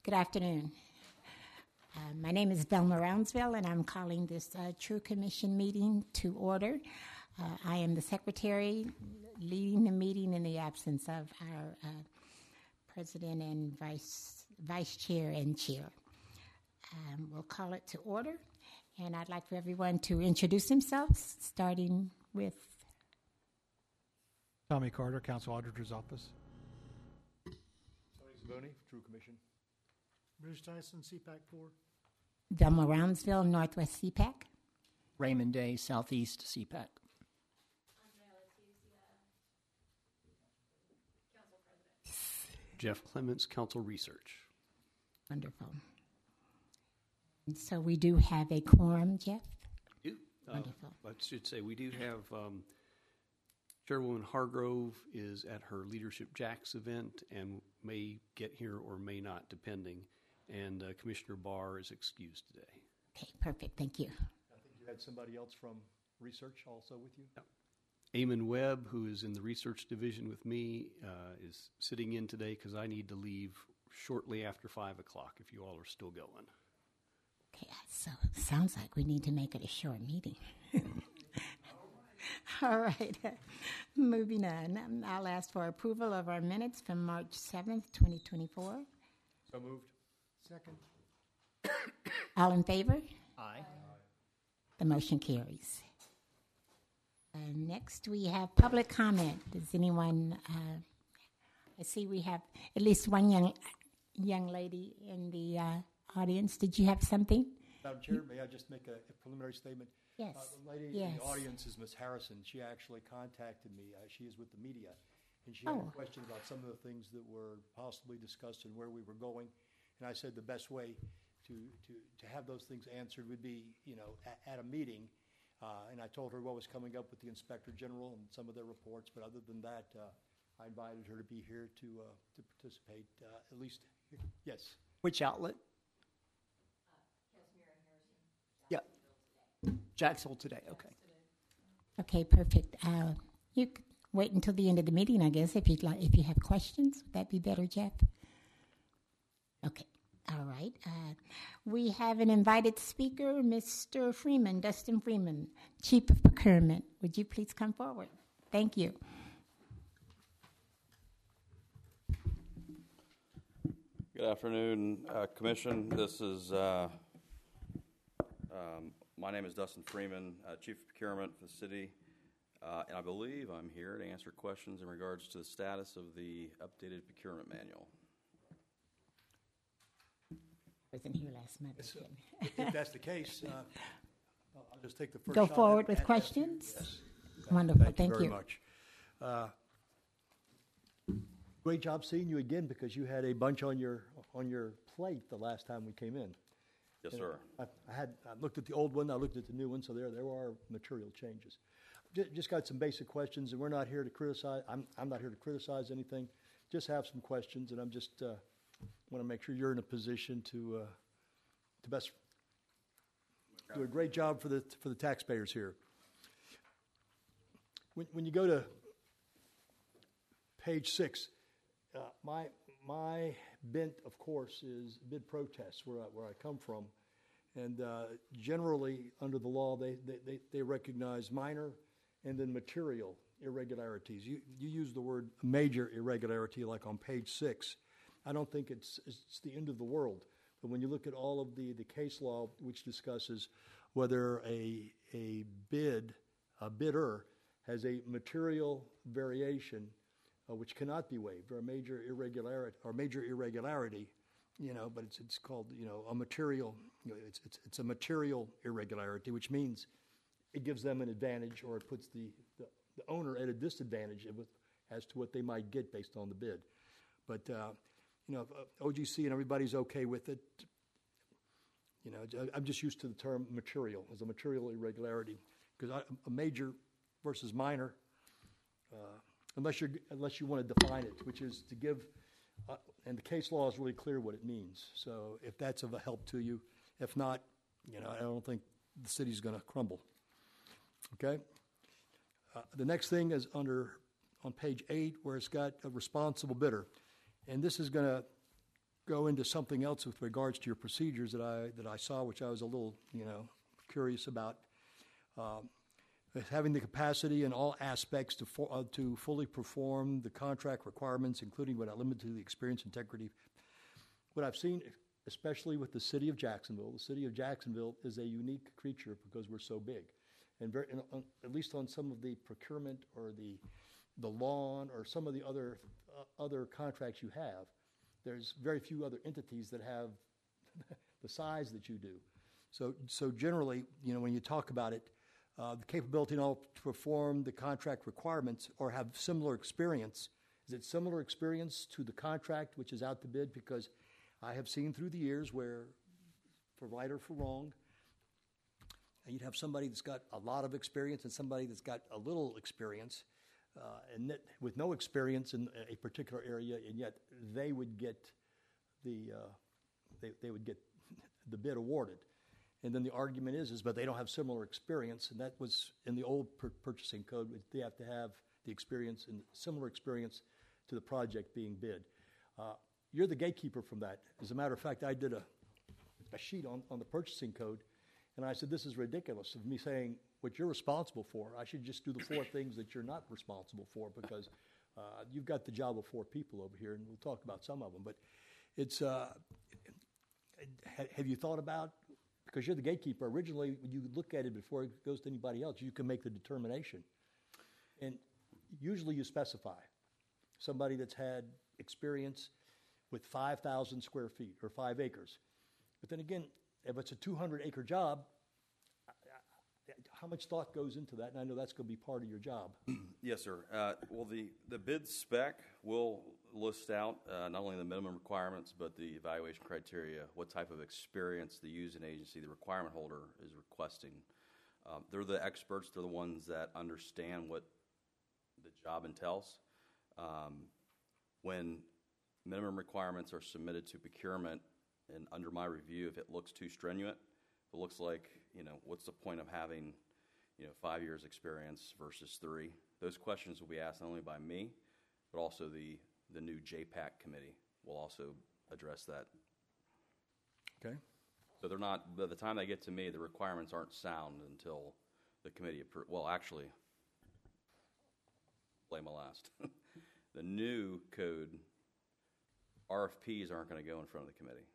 Good afternoon. My name is Velma Roundsville, and I'm calling this True Commission meeting to order. I am the secretary leading the meeting in the absence of our president and vice chair and chair. We'll call it to order, and I'd like for everyone to introduce themselves, starting with Tommy Carter, Council Auditor's Office. Tony Zaboni, True Commission. Bruce Tyson, CPAC 4. Velma Roundsville, Northwest CPAC. Raymond Day, Southeast CPAC. Jeff Clements, Council Research. Wonderful. And so we do have a quorum, Jeff? Wonderful. I should say we do have Chairwoman Hargrove is at her Leadership Jacks event and may get here or may not, depending. And Commissioner Barr is excused today. Okay, perfect. Thank you. I think you had somebody else from research also with you? Yeah. Eamon Webb, who is in the research division with me, is sitting in today because I need to leave shortly after 5 o'clock if you all are still going. Okay, so it sounds like we need to make it a short meeting. All right. Moving on. I'll ask for approval of our minutes from March 7th, 2024. So moved. Second. All in favor? Aye. The motion carries. Next, we have public comment. Does anyone, I see we have at least one young lady in the audience. Did you have something? Madam Chair, may I just make a preliminary statement? Yes. The lady in the audience is Ms. Harrison. She actually contacted me. She is with the media. And she had a question about some of the things that were possibly discussed and where we were going. And I said the best way to have those things answered would be, at a meeting. And I told her what was coming up with the Inspector General and some of their reports. But other than that, I invited her to be here to participate, at least. Yes. Which outlet? Yeah. Jacksonville Today. Okay. Okay, perfect. You could wait until the end of the meeting, I guess, if you'd like. If you have questions, would that be better, Jeff? Okay. All right. We have an invited speaker, Mr. Freeman, Dustin Freeman, Chief of Procurement. Would you please come forward? Thank you. Good afternoon, Commission. This is my name is Dustin Freeman, Chief of Procurement for the city, and I believe I'm here to answer questions in regards to the status of the updated procurement manual. I wasn't here last month. If that's the case, I'll just take the first Go shot forward with questions. Yes. Wonderful. Thank you very you. much. Great job seeing you again because you had a bunch on your plate the last time we came in. Yes, sir. I looked at the old one, I looked at the new one, so there are material changes. Just got some basic questions, and we're not here to criticize. I'm not here to criticize anything. Just have some questions, and I'm just want to make sure you're in a position to best do a great job for the taxpayers here. When you go to page 6, my bent, of course, is bid protests where I come from, and generally under the law they recognize minor and then material irregularities. You use the word major irregularity like on page 6. I don't think it's the end of the world, but when you look at all of the case law which discusses whether a bidder has a material variation which cannot be waived, or a major irregularity, but it's called a material. It's a material irregularity, which means it gives them an advantage, or it puts the owner at a disadvantage as to what they might get based on the bid. But if OGC and everybody's okay with it, I'm just used to the term material as a material irregularity, because a major versus minor. Unless you want to define it, which is to give, and the case law is really clear what it means. So if that's of a help to you, if not, I don't think the city's going to crumble. Okay. The next thing is on page 8, where it's got a responsible bidder, and this is going to go into something else with regards to your procedures that I saw, which I was a little, curious about. Having the capacity in all aspects to fully perform the contract requirements, including but not limited to the experience, integrity. What I've seen, especially with the city of Jacksonville is a unique creature because we're so big. And at least on some of the procurement or the lawn or some of the other contracts you have, there's very few other entities that have the size that you do. So generally, when you talk about it, the capability and all to perform the contract requirements or have similar experience. Is it similar experience to the contract which is out to bid? Because I have seen through the years where, for right or for wrong, you'd have somebody that's got a lot of experience and somebody that's got a little experience, and with no experience in a particular area, and yet they would get they would get the bid awarded. And then the argument is, but they don't have similar experience, and that was in the old purchasing code. They have to have the experience and similar experience to the project being bid. You're the gatekeeper from that. As a matter of fact, I did a sheet on the purchasing code, and I said, this is ridiculous of me saying what you're responsible for. I should just do the 4 things that you're not responsible for because you've got the job of 4 people over here, and we'll talk about some of them. But it's have you thought about, because you're the gatekeeper, originally when you look at it before it goes to anybody else, you can make the determination. And usually you specify somebody that's had experience with 5,000 square feet or 5 acres. But then again, if it's a 200-acre job, how much thought goes into that? And I know that's going to be part of your job. Yes, sir. Well, the bid spec will list out not only the minimum requirements, but the evaluation criteria, what type of experience the using agency, the requirement holder, is requesting. They're the experts. They're the ones that understand what the job entails. When minimum requirements are submitted to procurement, and under my review, if it looks too strenuous, if it looks like, what's the point of having 5 years experience versus 3? Those questions will be asked not only by me, but also the new JPAC committee will also address that. Okay. So they're not, by the time they get to me, the requirements aren't sound until the committee approves. Well, actually, play my last. The new code, RFPs aren't going to go in front of the committee.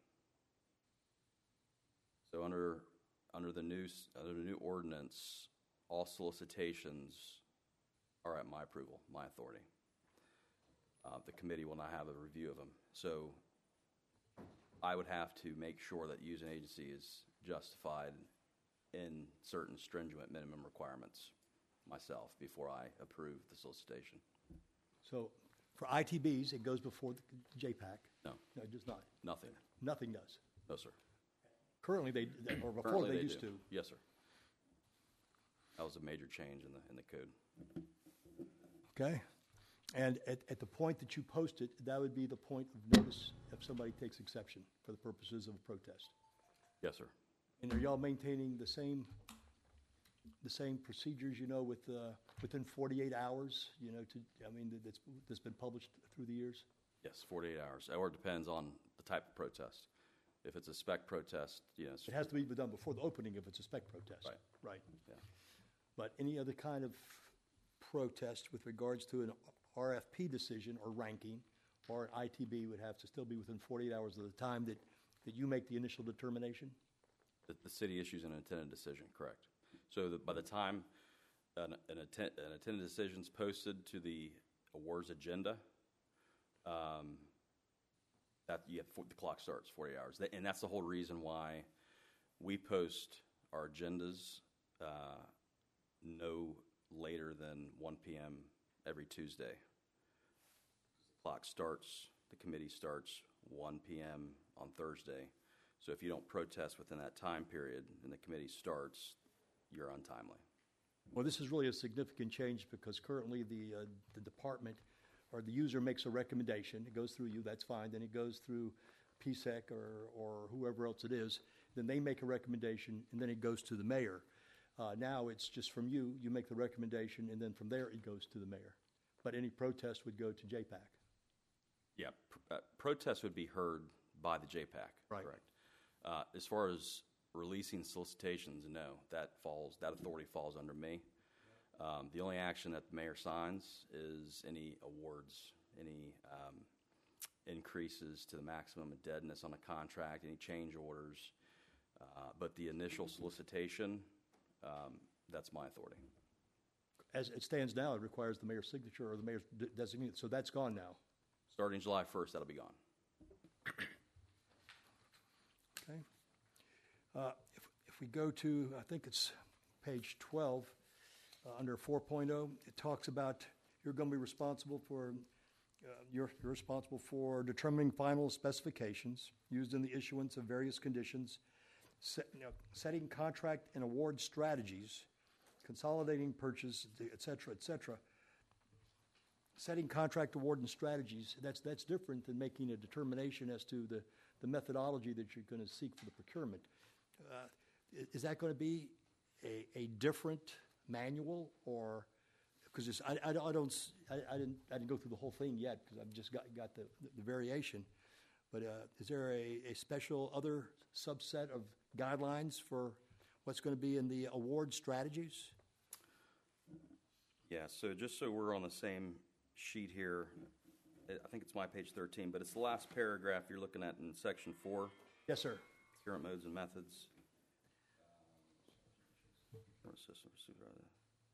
So under the new ordinance, all solicitations are at my approval, my authority. The committee will not have a review of them. So I would have to make sure that using agency is justified in certain stringent minimum requirements myself before I approve the solicitation. So for ITBs, it goes before the JPAC? No. No, it does not. Nothing. Nothing does. No, sir. Currently, or before Currently they used do. to. Yes, sir. That was a major change in the code. Okay. And at the point that you post it, that would be the point of notice if somebody takes exception for the purposes of a protest. Yes, sir. And are y'all maintaining the same procedures, with within 48 hours, that's been published through the years? Yes, 48 hours. Or it depends on the type of protest. If it's a spec protest, yes. It has to be done before the opening if it's a spec protest. Right. Right. Yeah. But any other kind of protest with regards to an RFP decision or ranking or an ITB would have to still be within 48 hours of the time that you make the initial determination? The city issues an intended decision, correct. So by the time an intended decision is posted to the awards agenda, the clock starts 48 hours. And that's the whole reason why we post our agendas no later than 1 p.m. every Tuesday. The clock starts, the committee starts 1 p.m. on Thursday. So if you don't protest within that time period and the committee starts, you're untimely. Well, this is really a significant change because currently the department or the user makes a recommendation. It goes through you, that's fine. Then it goes through PSEC or whoever else it is. Then they make a recommendation, and then it goes to the mayor. Now it's just from you. You make the recommendation, and then from there it goes to the mayor. But any protest would go to JPAC. Yeah, protests would be heard by the JPAC. Right. Correct. As far as releasing solicitations, no, that authority falls under me. The only action that the mayor signs is any awards, any increases to the maximum indebtedness on a contract, any change orders. But the initial solicitation, that's my authority. As it stands now, it requires the mayor's signature or the mayor's designee, so that's gone now. Starting July 1st, that'll be gone. Okay. If we go to, I think it's page 12, under 4.0, it talks about you're going to be responsible for, you're responsible for determining final specifications used in the issuance of various conditions, setting contract and award strategies, consolidating purchase, et cetera, setting contract award and strategies. That's different than making a determination as to the methodology that you're going to seek for the procurement. Is that going to be a different manual, or because I didn't go through the whole thing yet because I've just got the variation, but is there a special other subset of guidelines for what's going to be in the award strategies? Yeah, so just so we're on the same sheet here, I think it's my page 13, but it's the last paragraph you're looking at in section 4. Yes, sir. Procurement modes and methods. System supervisor.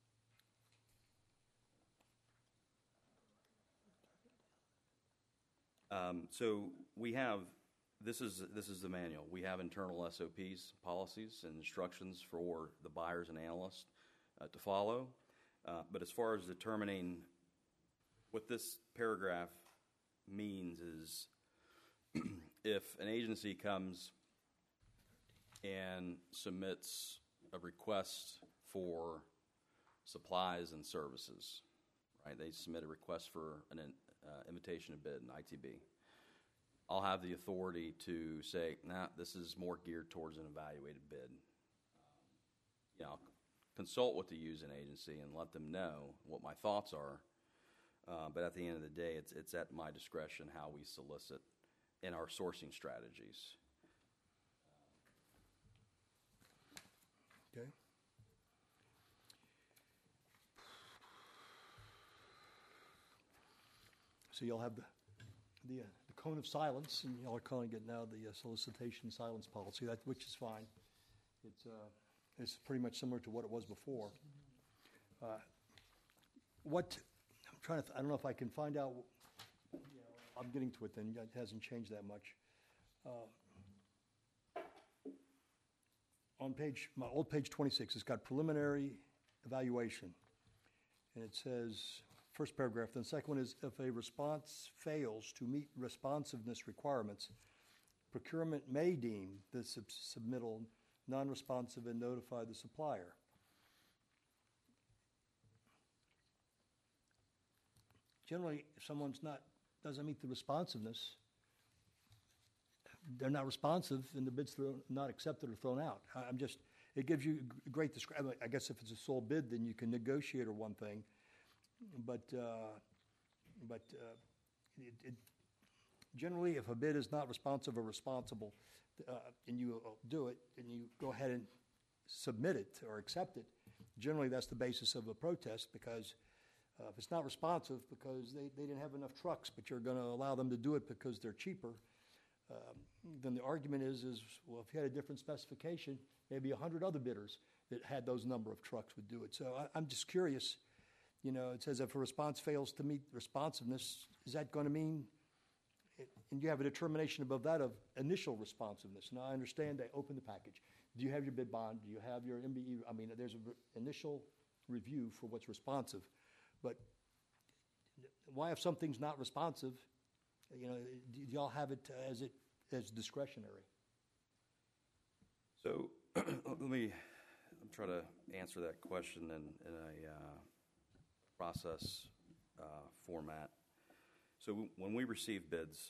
So we have, this is the manual. We have internal SOPs, policies, and instructions for the buyers and analysts to follow. But as far as determining what this paragraph means is if an agency comes and submits a request for supplies and services, right? They submit a request for an invitation to bid, an ITB. I'll have the authority to say, nah, this is more geared towards an evaluated bid. I'll consult with the using agency and let them know what my thoughts are. But at the end of the day, it's at my discretion how we solicit in our sourcing strategies. Okay. So you'll have the cone of silence, and y'all are calling it now the solicitation silence policy, which is fine. It's pretty much similar to what it was before. I don't know if I can find out. I'm getting to it then. It hasn't changed that much. On my old page 26, it's got preliminary evaluation. And it says, first paragraph, then the second one is, if a response fails to meet responsiveness requirements, procurement may deem the submittal non-responsive and notify the supplier. Generally, if someone's doesn't meet the responsiveness, they're not responsive, and the bid's not accepted or thrown out. It gives you great discretion. I guess if it's a sole bid, then you can negotiate or one thing, but generally, if a bid is not responsive or responsible, and you do it, and you go ahead and submit it or accept it, generally that's the basis of a protest, because if it's not responsive because they didn't have enough trucks, but you're going to allow them to do it because they're cheaper, then the argument is, well, if you had a different specification, maybe 100 other bidders that had those number of trucks would do it. So I'm just curious, it says if a response fails to meet responsiveness, is that going to mean, and you have a determination above that of initial responsiveness. Now, I understand they open the package. Do you have your bid bond? Do you have your MBE? I mean, there's an initial review for what's responsive. But why, if something's not responsive, do y'all have it as discretionary? So let me try to answer that question in a process format. So when we receive bids,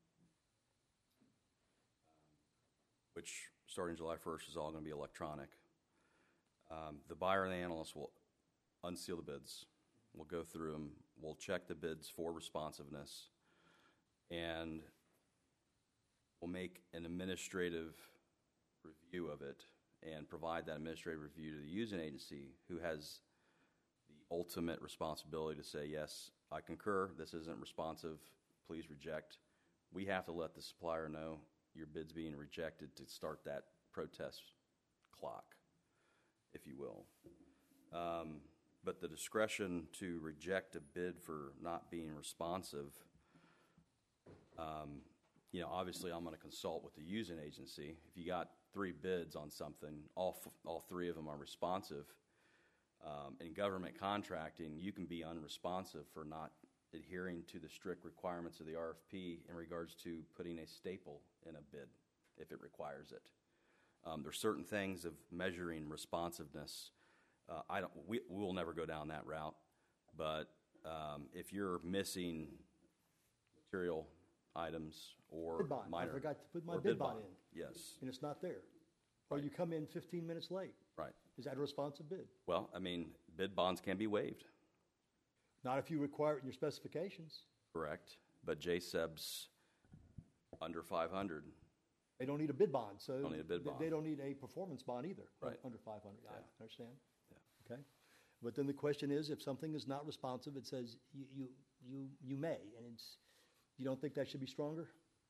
which starting July 1st is all going to be electronic, the buyer and the analyst will unseal the bids. We'll go through them. We'll check the bids for responsiveness. And will make an administrative review of it and provide that administrative review to the using agency, who has the ultimate responsibility to say, yes, I concur, this isn't responsive, please reject. We have to let the supplier know your bid's being rejected to start that protest clock, if you will. But the discretion to reject a bid for not being responsive, obviously I'm going to consult with the using agency. If you got 3 bids on something, all 3 of them are responsive. In government contracting, you can be unresponsive for not adhering to the strict requirements of the RFP in regards to putting a staple in a bid if it requires it. There's certain things of measuring responsiveness. We will never go down that route, but if you're missing material items or Bid bond. minor, I forgot to put my or bid bond in, yes, and it's not there. Or you come in 15 minutes late. right. Is that a responsive bid? Well, I mean, bid bonds can be waived, Not if you require it in your specifications. correct? But JSEB's under 500. They don't need a bid bond, so Don't need a bid bond. they don't need a performance bond either. Right. Under 500. I understand. Yeah. Okay. But then the question is, if something is not responsive, it says you may, and you don't think that should be stronger?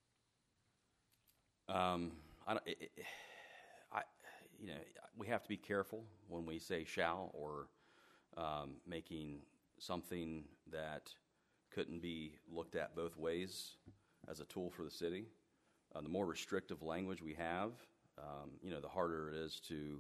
We have to be careful when we say shall or making something that couldn't be looked at both ways as a tool for the city. The more restrictive language we have, the harder it is to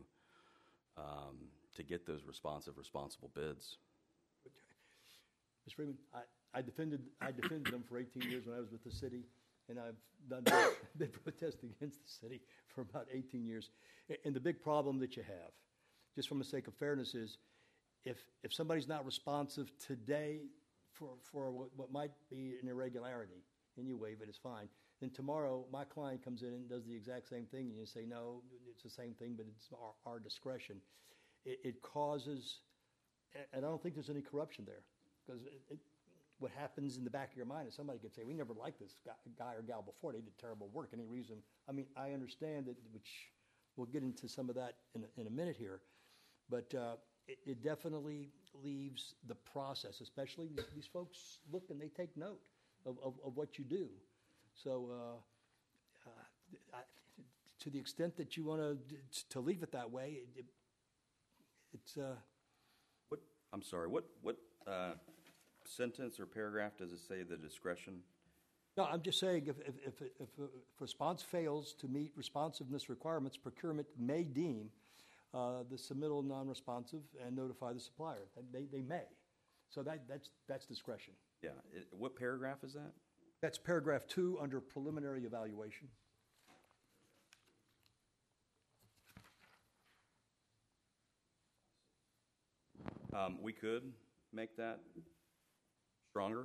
get those responsible bids. Mr. Freeman, I defended them for 18 years when I was with the city, and I've been protesting against the city for about 18 years. And the big problem that you have, just from the sake of fairness, is if somebody's not responsive today for what might be an irregularity, and you waive it, it's fine. Then tomorrow, my client comes in and does the exact same thing, and you say, no, it's the same thing, but it's our discretion. It causes, and I don't think there's any corruption there, because what happens in the back of your mind is somebody could say, we never liked this guy or gal before. They did terrible work. Any reason? I mean, I understand that, which we'll get into some of that in a minute here, but it definitely leaves the process, especially these folks look and they take note of what you do. So to the extent that you want to leave it that way, it's... I'm sorry, what sentence or paragraph does it say the discretion? No, I'm just saying if response fails to meet responsiveness requirements, procurement may deem the submittal non-responsive and notify the supplier. They may. So that's discretion. Yeah. What paragraph is that? That's paragraph 2 under preliminary evaluation. We could make that stronger.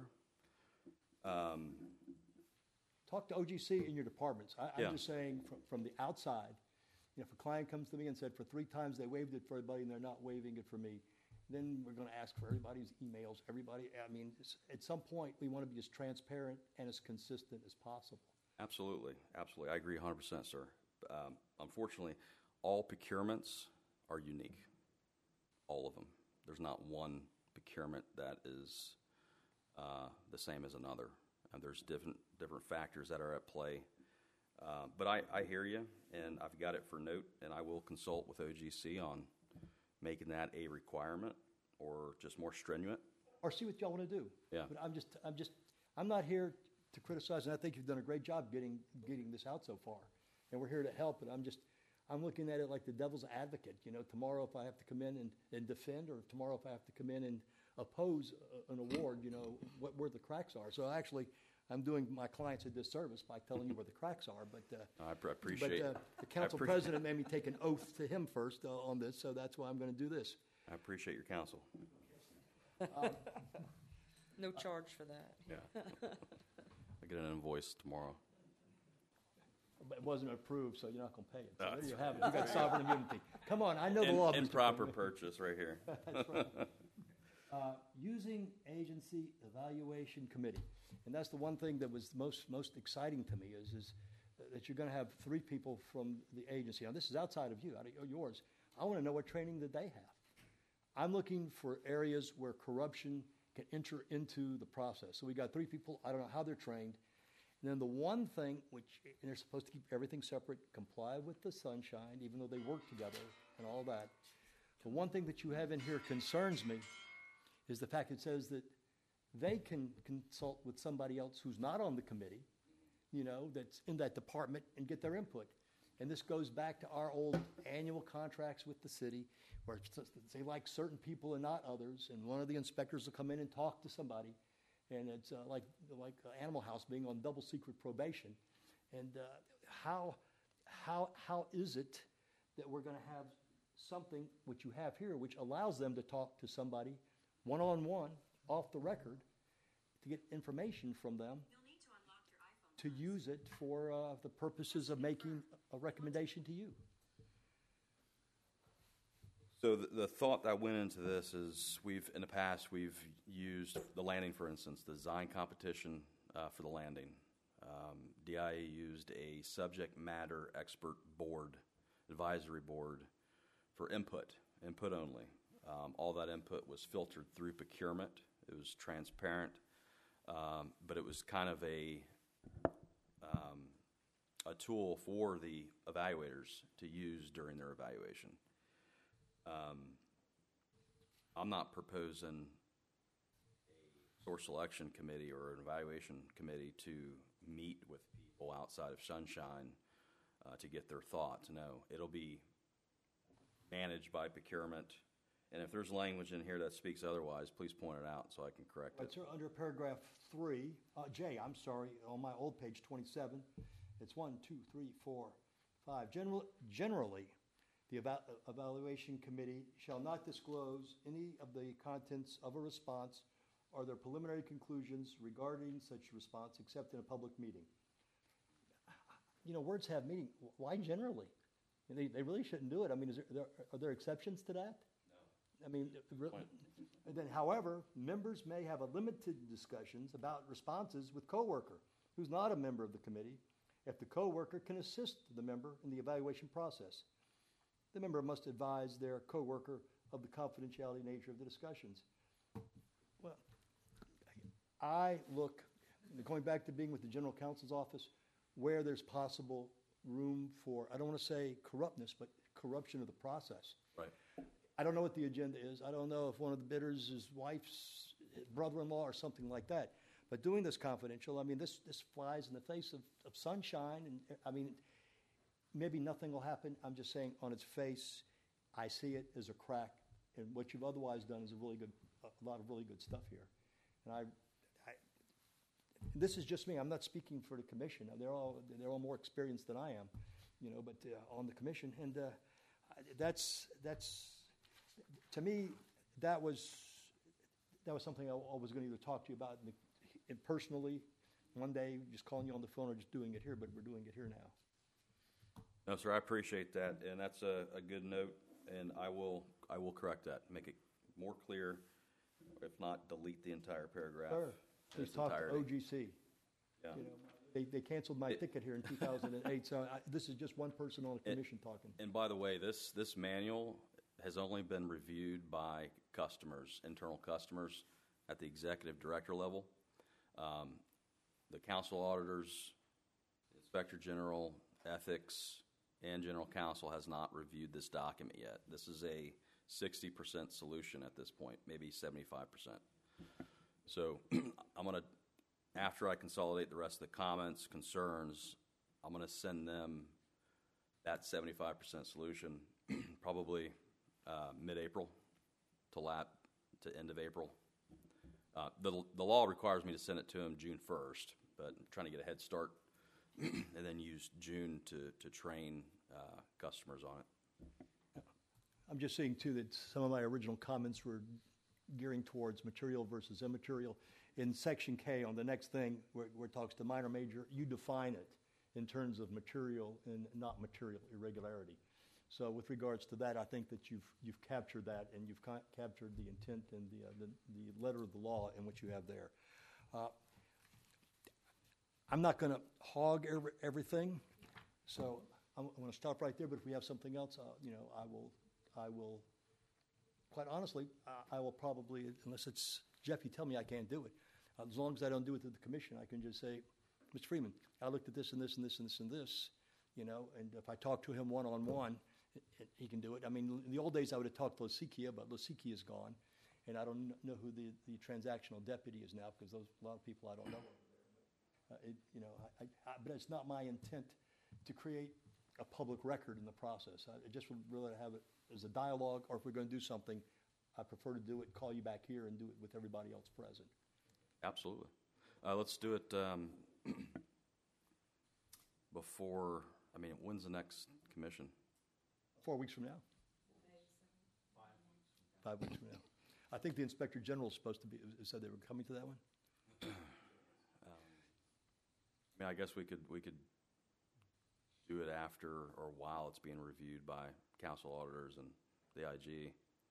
Talk to OGC in your departments. Yeah. I'm just saying from the outside, if a client comes to me and said for 3 times they waived it for everybody and they're not waiving it for me, then we're going to ask for everybody's emails, everybody. I mean, at some point, we want to be as transparent and as consistent as possible. Absolutely. Absolutely. I agree 100%, sir. Unfortunately, all procurements are unique. All of them. There's not one procurement that is the same as another. And there's different factors that are at play. But I hear you, and I've got it for note, and I will consult with OGC on making that a requirement or just more stringent. Or see what y'all want to do. Yeah. But I'm not here to criticize, and I think you've done a great job getting this out so far. And we're here to help, and I'm looking at it like the devil's advocate. Tomorrow if I have to come in and defend, or tomorrow if I have to come in and oppose an award, where the cracks are. So actually, I'm doing my clients a disservice by telling you where the cracks are. But I appreciate it. The council president made me take an oath to him first on this, so that's why I'm going to do this. I appreciate your counsel. No charge for that. Yeah. I get an invoice tomorrow. But it wasn't approved, so you're not going to pay it. So Oh, there you have it. You got sovereign immunity. Come on, I know the law. Mr. Improper Freeman. purchase right here. That's right. Using Agency Evaluation Committee, and that's the one thing that was most exciting to me is that you're going to have 3 people from the agency. Now, this is outside of you, out of yours. I want to know what training that they have. I'm looking for areas where corruption can enter into the process. So we got 3 people. I don't know how they're trained. And then the one thing, and they're supposed to keep everything separate, comply with the sunshine, even though they work together and all that. The one thing that you have in here concerns me is the fact it says that they can consult with somebody else who's not on the committee, that's in that department, and get their input. And this goes back to our old annual contracts with the city, where they like certain people and not others, and one of the inspectors will come in and talk to somebody, and it's like Animal House being on double secret probation. And how is it that we're going to have something which you have here, which allows them to talk to somebody one-on-one, off the record, to get information from them, to use it for the purposes of making a recommendation to you? So the thought that went into this is in the past we've used the landing, for instance, the design competition for the landing. DIA used a subject matter expert board, advisory board, for input only. All that input was filtered through procurement. It was transparent, but it was kind of a tool for the evaluators to use during their evaluation. I'm not proposing a source selection committee or an evaluation committee to meet with people outside of Sunshine to get their thoughts. No, it'll be managed by procurement. And if there's language in here that speaks otherwise, please point it out so I can correct it. Sir, under paragraph 3, J, I'm sorry, on my old page 27, it's 1, 2, 3, 4, 5. Generally, the evaluation committee shall not disclose any of the contents of a response or their preliminary conclusions regarding such response except in a public meeting. Words have meaning. Why generally? They really shouldn't do it. I mean, are there exceptions to that? I mean, then, however, members may have a limited discussions about responses with coworker who's not a member of the committee if the coworker can assist the member in the evaluation process. The member must advise their coworker of the confidentiality nature of the discussions. Well, I look, going back to being with the general counsel's office, where there's possible room for, I don't want to say corruptness, but corruption of the process. Right. I don't know what the agenda is. I don't know if one of the bidders is wife's brother-in-law or something like that. But doing this confidential, I mean, this flies in the face of Sunshine. And I mean, maybe nothing will happen. I'm just saying on its face, I see it as a crack. And what you've otherwise done is a lot of really good stuff here. And this is just me. I'm not speaking for the commission. They're all more experienced than I am, but on the commission. And that's to me, that was something I was going to either talk to you about personally one day, just calling you on the phone, or just doing it here. But we're doing it here now. No, sir, I appreciate that, and that's a good note, and I will correct that, make it more clear. If not, delete the entire paragraph. Sure. Please talk to OGC. Yeah. They canceled my ticket here in 2008, so this is just one person on the commission talking. And by the way, this manual has only been reviewed by customers, internal customers, at the executive director level. The council auditors, inspector general, ethics, and general counsel has not reviewed this document yet. This is a 60% solution at this point, maybe 75%. So I'm going to, after I consolidate the rest of the comments, concerns, I'm going to send them that 75% solution probably mid-April to end of April. The law requires me to send it to them June 1st, but I'm trying to get a head start and then use June to train customers on it. I'm just saying, too, that some of my original comments were gearing towards material versus immaterial. In Section K, on the next thing, where it talks to minor, major, you define it in terms of material and not material irregularity. So with regards to that, I think that you've captured that, and you've captured the intent and the letter of the law in what you have there. I'm not going to hog everything, so I'm going to stop right there. But if we have something else, I will. Quite honestly, I will probably, unless it's Jeff, you tell me I can't do it. As long as I don't do it to the commission, I can just say, Mr. Freeman, I looked at this and this and this and this and this, and if I talk to him one-on-one, he can do it. I mean, in the old days, I would have talked to Lasikia, but Lasikia is gone, and I don't know who the transactional deputy is now, because a lot of people I don't know. But it's not my intent to create a public record in the process. I just would really have it as a dialogue, or if we're going to do something, I prefer to do it, call you back here and do it with everybody else present. Absolutely. Let's do it before, when's the next commission? 4 weeks from now. 5 weeks from now. I think the Inspector General is supposed to be, said they were coming to that one. I guess we could do it after or while it's being reviewed by council auditors and the IG.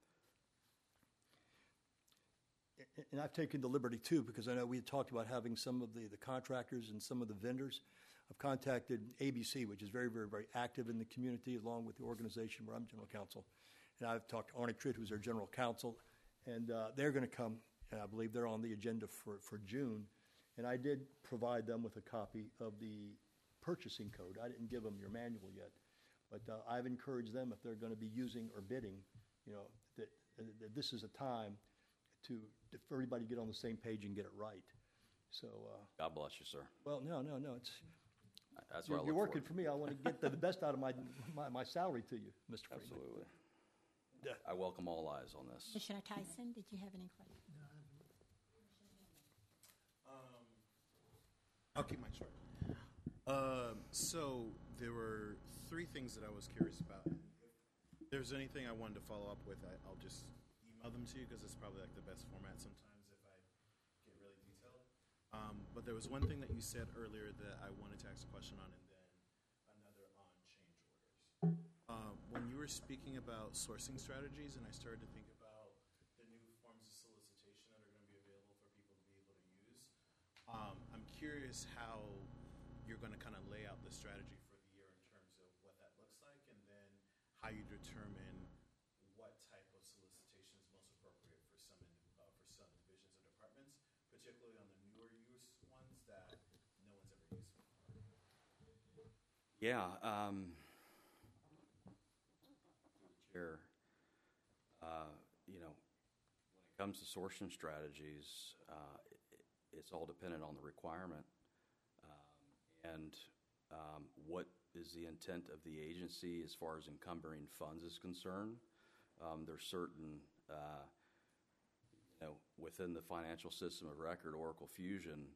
And I've taken the liberty, too, because I know we had talked about having some of the contractors and some of the vendors. I've contacted ABC, which is very, very, very active in the community, along with the organization where I'm general counsel. And I've talked to Arnie Tritt, who's their general counsel, and they're going to come, and I believe they're on the agenda for June. And I did provide them with a copy of the purchasing code. I didn't give them your manual yet, but I've encouraged them, if they're going to be using or bidding, that this is a time for everybody to get on the same page and get it right. So God bless you, sir. Well, no. It's that's what you're working for me. I want to get the best out of my salary to you, Mr. Freeman. Absolutely. I welcome all eyes on this. Commissioner Tyson, did you have any questions? I'll keep mine short. So there were three things that I was curious about. If there's anything I wanted to follow up with, I'll just email them to you, because it's probably like the best format sometimes if I get really detailed. But there was one thing that you said earlier that I wanted to ask a question on, and then another on change orders. When you were speaking about sourcing strategies, and I started to think about the new forms of solicitation that are going to be available for people to be able to use, I'm curious how you're going to kind of lay out the strategy for the year in terms of what that looks like, and then how you determine what type of solicitation is most appropriate for some divisions or departments, particularly on the newer use ones that no one's ever used before. Yeah. Chair, when it comes to sourcing strategies, it's all dependent on the requirement and what is the intent of the agency as far as encumbering funds is concerned. There's certain, within the financial system of record, Oracle Fusion,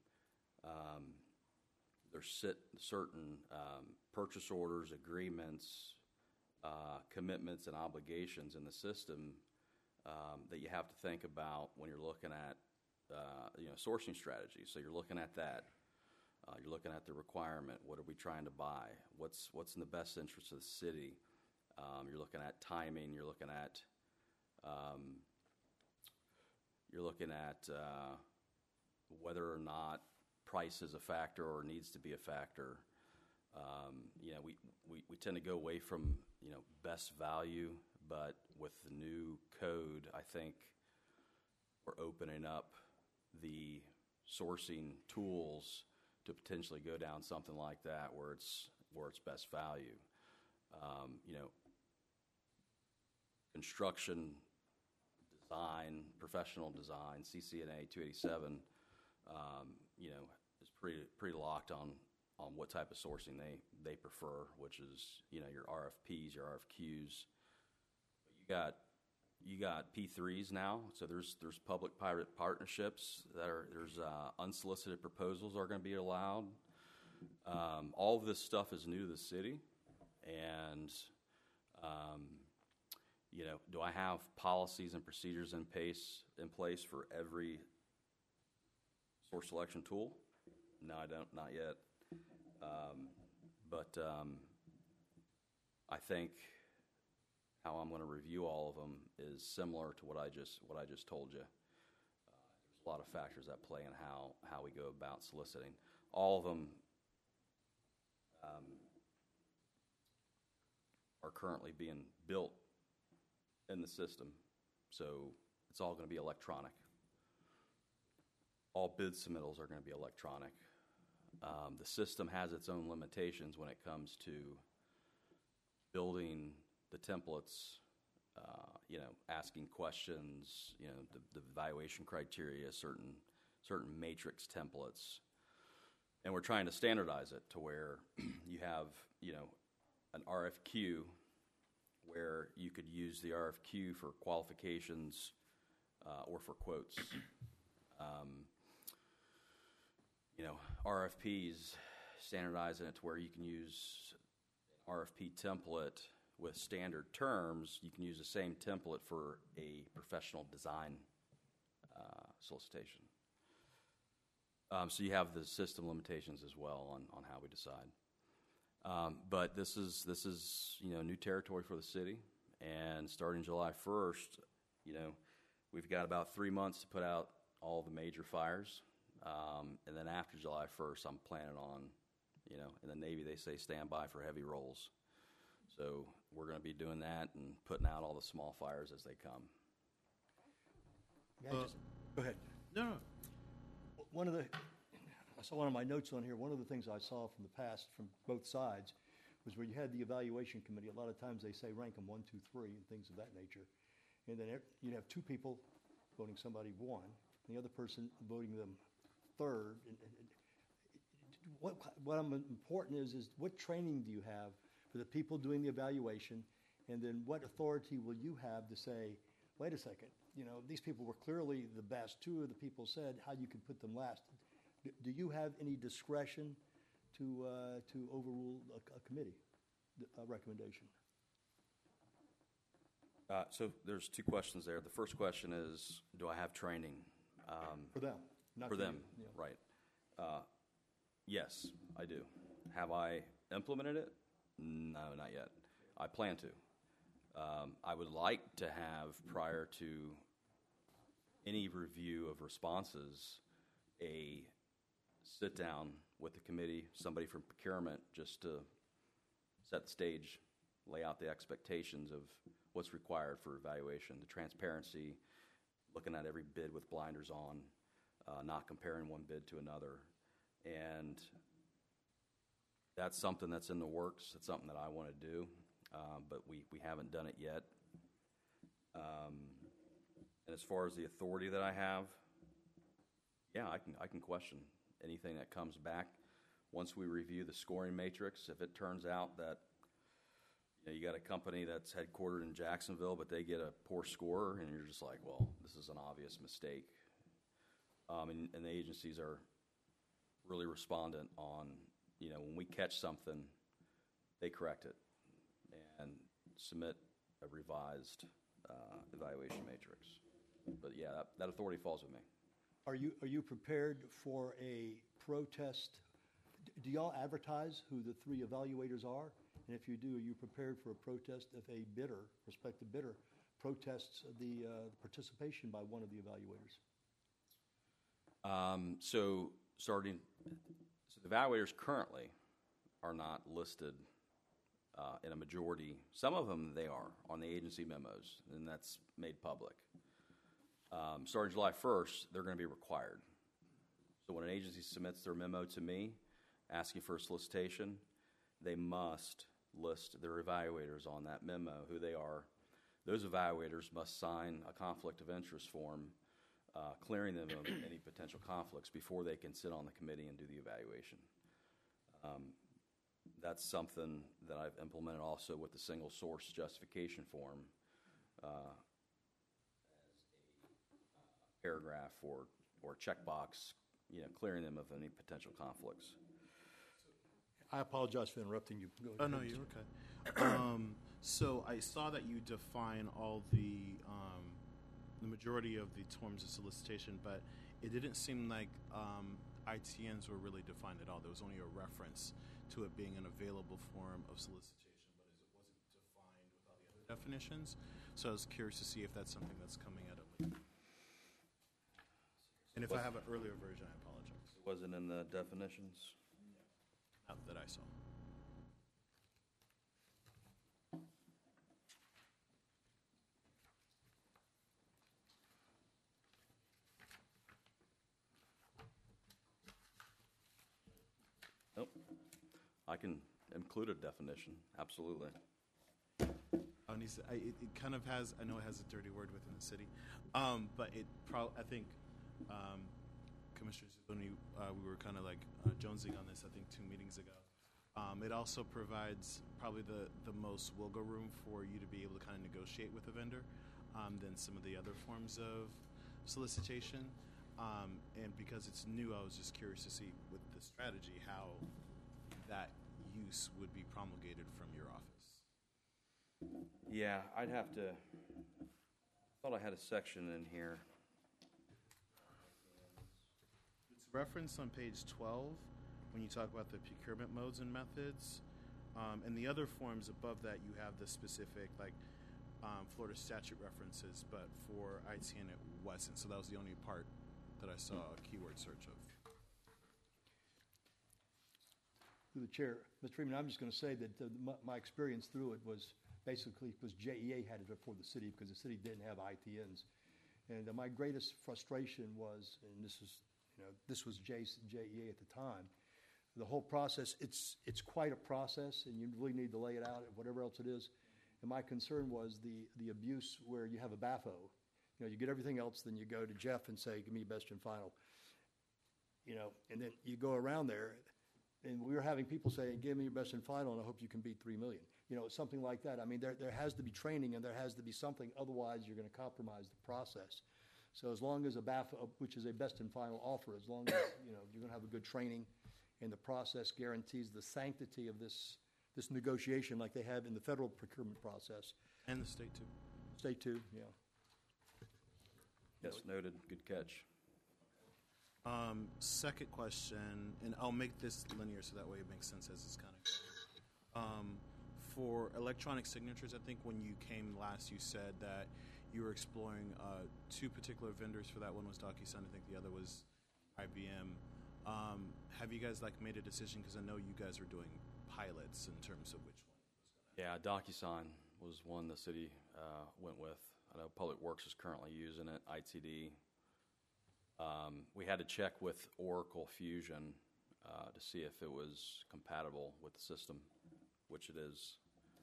there's certain purchase orders, agreements, commitments, and obligations in the system that you have to think about when you're looking at sourcing strategies. So you're looking at that. You're looking at the requirement. What are we trying to buy? What's in the best interest of the city? You're looking at timing. You're looking at whether or not price is a factor or needs to be a factor. We tend to go away from best value, but with the new code, I think we're opening up the sourcing tools to potentially go down something like that where it's best value. Construction design, professional design, CCNA 287, is pretty locked on what type of sourcing they prefer, which is your RFPs, your RFQs. But you got P3s now, so there's public-private partnerships there's unsolicited proposals are going to be allowed. All of this stuff is new to the city, and do I have policies and procedures in place for every source selection tool? No, I don't, not yet. But I think how I'm going to review all of them is similar to what I just told you. There's a lot of factors that play in how we go about soliciting. all of them are currently being built in the system, so it's all going to be electronic. All bid submittals are going to be electronic. The system has its own limitations when it comes to building the templates, asking questions, the evaluation criteria, certain matrix templates. And we're trying to standardize it to where you have, an RFQ where you could use the RFQ for qualifications or for quotes. RFPs, standardizing it to where you can use RFP template with standard terms. You can use the same template for a professional design solicitation. So you have the system limitations as well on how we decide. But this is new territory for the city, and starting July 1st, we've got about 3 months to put out all the major fires. And then after July 1st, I'm planning on, in the Navy they say stand by for heavy rolls. So we're going to be doing that and putting out all the small fires as they come. Go ahead. No. I saw one of my notes on here. One of the things I saw from the past from both sides was where you had the evaluation committee. A lot of times they say rank them 1, 2, 3 and things of that nature. And then you'd have 2 people voting somebody 1, and the other person voting them 3rd. What important is what training do you have for the people doing the evaluation, and then what authority will you have to say, wait a second, these people were clearly the best. 2 of the people said how you could put them last. Do you have any discretion to overrule a committee recommendation? So there's 2 questions there. The first question is, do I have training? For them. Not for them, you. Right. Yes, I do. Have I implemented it? No, not yet. I plan to. I would like to have, prior to any review of responses, a sit-down with the committee, somebody from procurement, just to set the stage, lay out the expectations of what's required for evaluation, the transparency, looking at every bid with blinders on, not comparing one bid to another. And that's something that's in the works. It's something that I want to do, but we haven't done it yet. And as far as the authority that I have, yeah, I can question anything that comes back. Once we review the scoring matrix, if it turns out that you got a company that's headquartered in Jacksonville, but they get a poor score, and you're just like, well, this is an obvious mistake. And the agencies are really respondent on, when we catch something, they correct it and submit a revised evaluation matrix. But yeah, that authority falls with me. Are you prepared for a protest? Do y'all advertise who the 3 evaluators are? And if you do, are you prepared for a protest if a prospective bidder, protests the participation by one of the evaluators? So the evaluators currently are not listed in a majority. Some of them they are on the agency memos, and that's made public. Starting July 1st, they're going to be required. So when an agency submits their memo to me asking for a solicitation, they must list their evaluators on that memo, who they are. Those evaluators must sign a conflict of interest form clearing them of any potential conflicts before they can sit on the committee and do the evaluation. That's something that I've implemented also with the single source justification form as a paragraph or checkbox, clearing them of any potential conflicts. I apologize for interrupting you. Oh, no, you're okay. So I saw that you define all the majority of the terms of solicitation, but it didn't seem like ITNs were really defined at all. There was only a reference to it being an available form of solicitation, but it wasn't defined with all the other definitions. So I was curious to see if that's something that's coming out of it. And if I have an earlier version, I apologize. Wasn't in the definitions. Not that I saw. Nope. I can include a definition, absolutely. It kind of has, I know it has a dirty word within the city, but I think Commissioner Zuni, we were kind of like jonesing on this, I think, 2 meetings ago. It also provides probably the most wiggle room for you to be able to kind of negotiate with a vendor than some of the other forms of solicitation. And because it's new, I was just curious to see with the strategy how that use would be promulgated from your office. Yeah, I'd have to, thought I had a section in here. It's referenced on page 12 when you talk about the procurement modes and methods. And the other forms above that, you have the specific, like, Florida statute references, but for ITN it wasn't. So that was the only part that I saw a keyword search of. Through the chair, Mr. Freeman, I'm just going to say that my experience through it was basically because JEA had it before the city because the city didn't have ITNs. And my greatest frustration was, and this was JEA at the time, the whole process, it's quite a process, and you really need to lay it out and whatever else it is. And my concern was the abuse where you have a BAFO. You get everything else, then you go to Jeff and say, give me best and final. And then you go around there, and we were having people say, give me your best and final, and I hope you can beat 3 million. Something like that. I mean, there has to be training, and there has to be something. Otherwise, you're going to compromise the process. So as long as a BAFO, which is a best and final offer, as long as, you're going to have a good training, and the process guarantees the sanctity of this negotiation like they have in the federal procurement process. And the state, too. State, too, yeah. Yes, noted. Good catch. Second question, and I'll make this linear so that way it makes sense as it's kind of for electronic signatures, I think when you came last, you said that you were exploring 2 particular vendors. For that, one was DocuSign. I think the other was IBM. Have you guys made a decision? Because I know you guys are doing pilots in terms of which one was going to. Yeah, DocuSign was one the city went with. I know Public Works is currently using it, ITD. We had to check with Oracle Fusion to see if it was compatible with the system, which it is.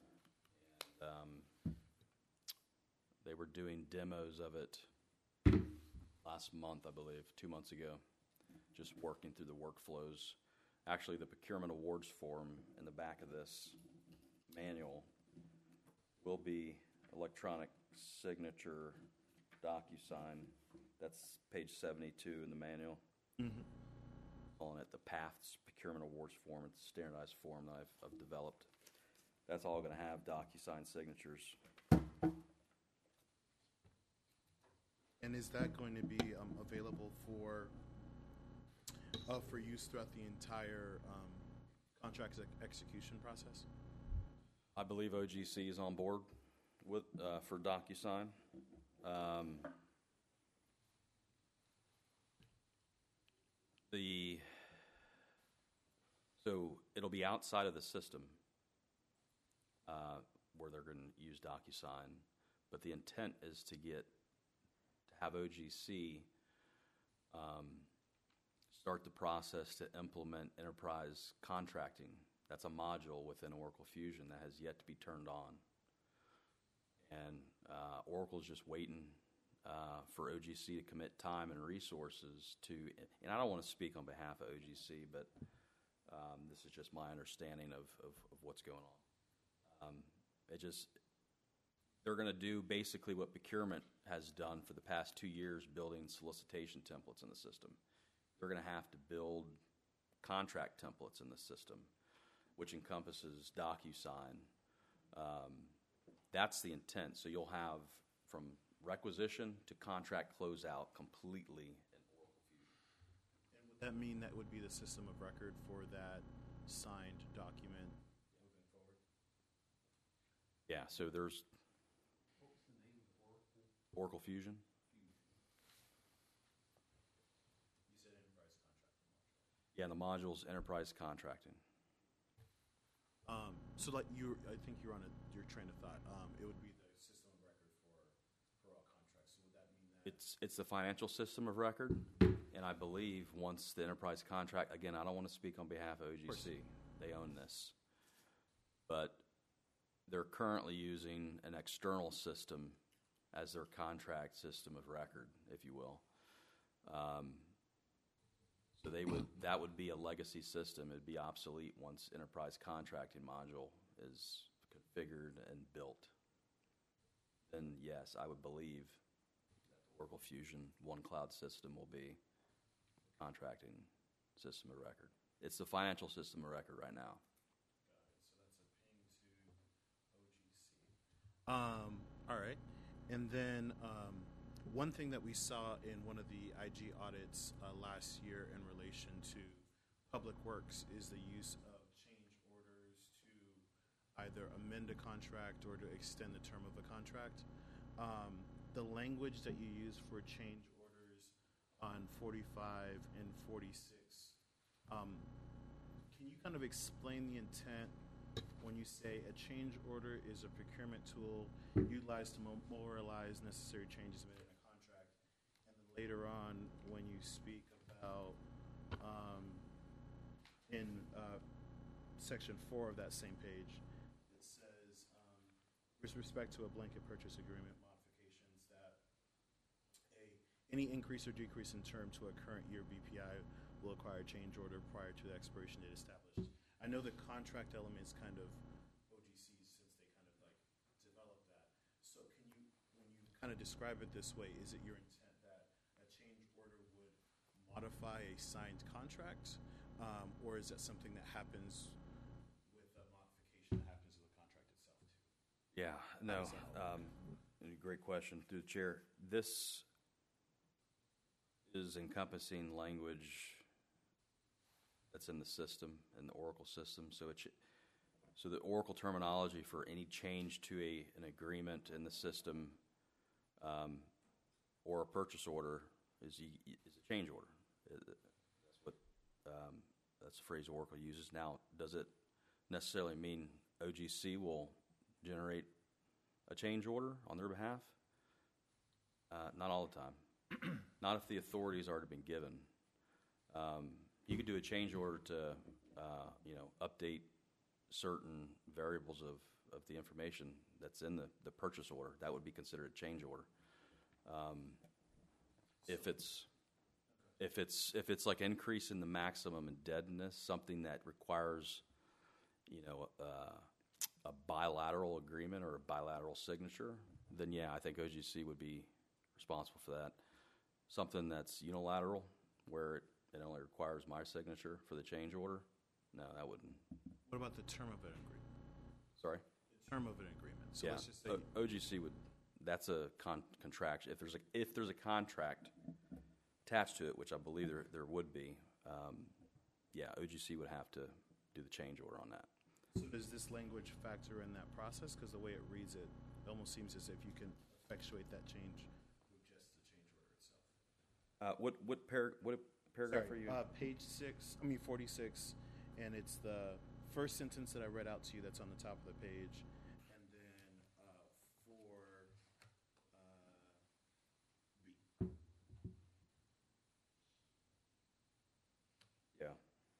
And, they were doing demos of it last month, I believe, 2 months ago, just working through the workflows. Actually, the procurement awards form in the back of this manual will be electronic signature DocuSign. That's page 72 in the manual. Mm-hmm. Calling it the PATHS procurement awards form. It's a standardized form that I've developed. That's all going to have DocuSign signatures. And is that going to be available for use throughout the entire contract execution process? I believe OGC is on board with for DocuSign. So it'll be outside of the system where they're going to use DocuSign, but the intent is to have OGC start the process to implement enterprise contracting. That's a module within Oracle Fusion that has yet to be turned on. And Oracle's just waiting for OGC to commit time and resources to, and I don't want to speak on behalf of OGC, but this is just my understanding of what's going on. They're going to do basically what procurement has done for the past 2 years, building solicitation templates in the system. They're going to have to build contract templates in the system, which encompasses DocuSign. That's the intent. So you'll have from requisition to contract closeout completely in Oracle Fusion. And would that mean that would be the system of record for that signed document moving forward? Yeah, so there's Oracle Fusion. You said enterprise contract. Yeah, the module's enterprise contracting. So like I think you're on your train of thought. It would be the system of record for all contracts. So would that mean that It's the financial system of record, and I believe once the enterprise contract, again, I don't want to speak on behalf of OGC. They own this. But they're currently using an external system as their contract system of record, if you will. So that would be a legacy system. It'd be obsolete once enterprise contracting module is configured and built. Then yes, I would believe that the Oracle Fusion One Cloud system will be the contracting system of record. It's the financial system of record right now. All right. And then one thing that we saw in one of the IG audits last year in relation to Public Works is the use of change orders to either amend a contract or to extend the term of a contract. The language that you use for change orders on 45 and 46, can you kind of explain the intent when you say a change order is a procurement tool utilized to memorialize necessary changes made in a contract, and then later on when you speak about in section 4 of that same page, it says with respect to a blanket purchase agreement modifications that any increase or decrease in term to a current year BPI will acquire a change order prior to the expiration date established. I know the contract element is kind of OGC since they kind of like developed that. So can you, when you kind of describe it this way, is it your intent that a change order would modify a signed contract, or is that something that happens with a modification that happens to the contract itself too? Yeah, no, great question through the chair. This is encompassing language that's in the system, in the Oracle system. So the Oracle terminology for any change to an agreement in the system or a purchase order is a change order. That's the phrase Oracle uses. Now, does it necessarily mean OGC will generate a change order on their behalf? Not all the time. Not if the authority's already been given. You could do a change order to, update certain variables of the information that's in the purchase order. That would be considered a change order. If it's like increase in the maximum indebtedness, something that requires, a bilateral agreement or a bilateral signature, then yeah, I think OGC would be responsible for that. Something that's unilateral, where it only requires my signature for the change order, no, that wouldn't. What about the term of an agreement? Sorry? The term of an agreement. So yeah, let's just say OGC would. That's a contract. If there's a contract attached to it, which I believe there would be, OGC would have to do the change order on that. So does this language factor in that process? Because the way it reads it almost seems as if you can effectuate that change with just the change order itself. What paragraph are you? Page 46, and it's the first sentence that I read out to you that's on the top of the page, and then for B. Yeah.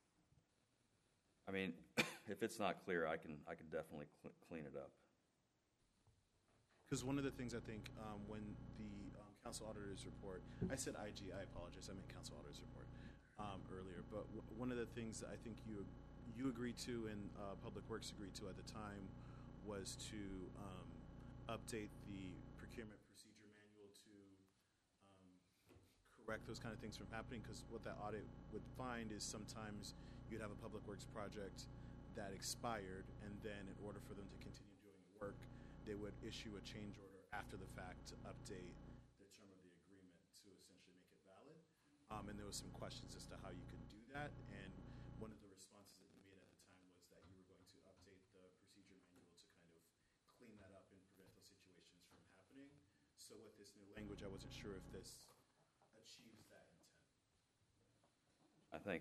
I mean, if it's not clear, I can definitely clean it up. Because one of the things I think when the council auditor's report, I said IG, I apologize, I meant council auditor's report earlier, but one of the things that I think you agreed to and Public Works agreed to at the time was to update the procurement procedure manual to correct those kind of things from happening, because what that audit would find is sometimes you'd have a Public Works project that expired, and then in order for them to continue doing the work, they would issue a change order after the fact to update the term of the agreement to essentially make it valid. And there was some questions as to how you could do that, and one of the responses that you made at the time was that you were going to update the procedure manual to kind of clean that up and prevent those situations from happening. So with this new language, I wasn't sure if this achieves that intent. I think,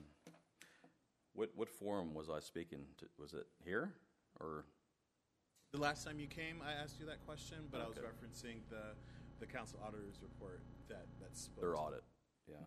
what forum was I speaking to? Was it here or? The last time you came, I asked you that question, but I was Okay. referencing the council auditor's report that's supposed Their to- audit, yeah.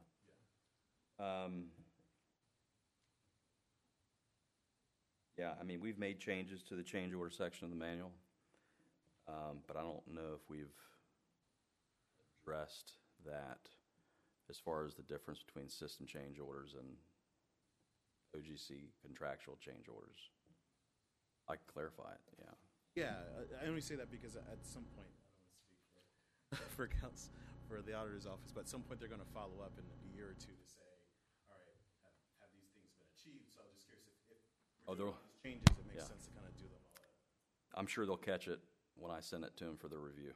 Yeah, I mean, we've made changes to the change order section of the manual, but I don't know if we've addressed that as far as the difference between system change orders and OGC contractual change orders. I can clarify it, yeah. Yeah, I only say that because at some point, I don't want to speak for the auditor's office, but at some point they're going to follow up in a year or two to say, all right, have these things been achieved? So I'm just curious if Oh, we're they'll- doing these changes, it makes yeah. sense to kind of do them all at I'm sure they'll catch it when I send it to them for their review.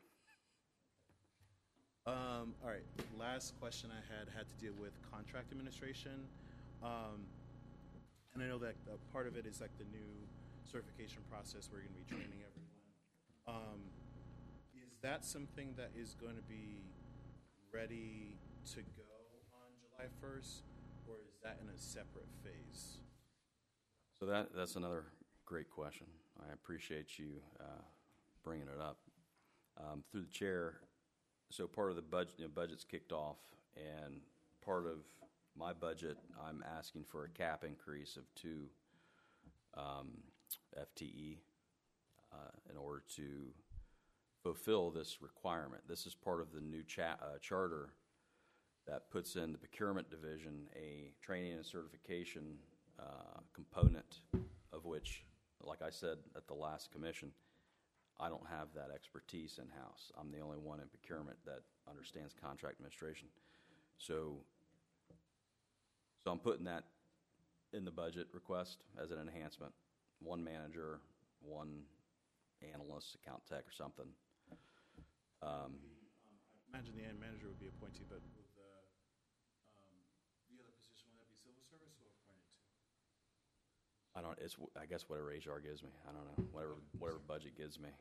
All right, last question I had to deal with contract administration. And I know that part of it is like the new certification process where you're going to be training everyone. Is that something that is going to be ready to go on July 1st, or is that in a separate phase? So that's another great question. I appreciate you bringing it up. Through the chair, so part of the budget, budget's kicked off, and part of my budget, I'm asking for a cap increase of 2 FTE in order to fulfill this requirement. This is part of the new charter that puts in the procurement division a training and certification component, of which, like I said at the last commission, I don't have that expertise in-house. I'm the only one in procurement that understands contract administration. So I'm putting that in the budget request as an enhancement. 1 manager, 1 analyst, account tech, or something. I imagine the manager would be appointed, but with the other position, would that be civil service or appointed to? I don't. It's I guess whatever HR gives me. I don't know. Whatever budget gives me.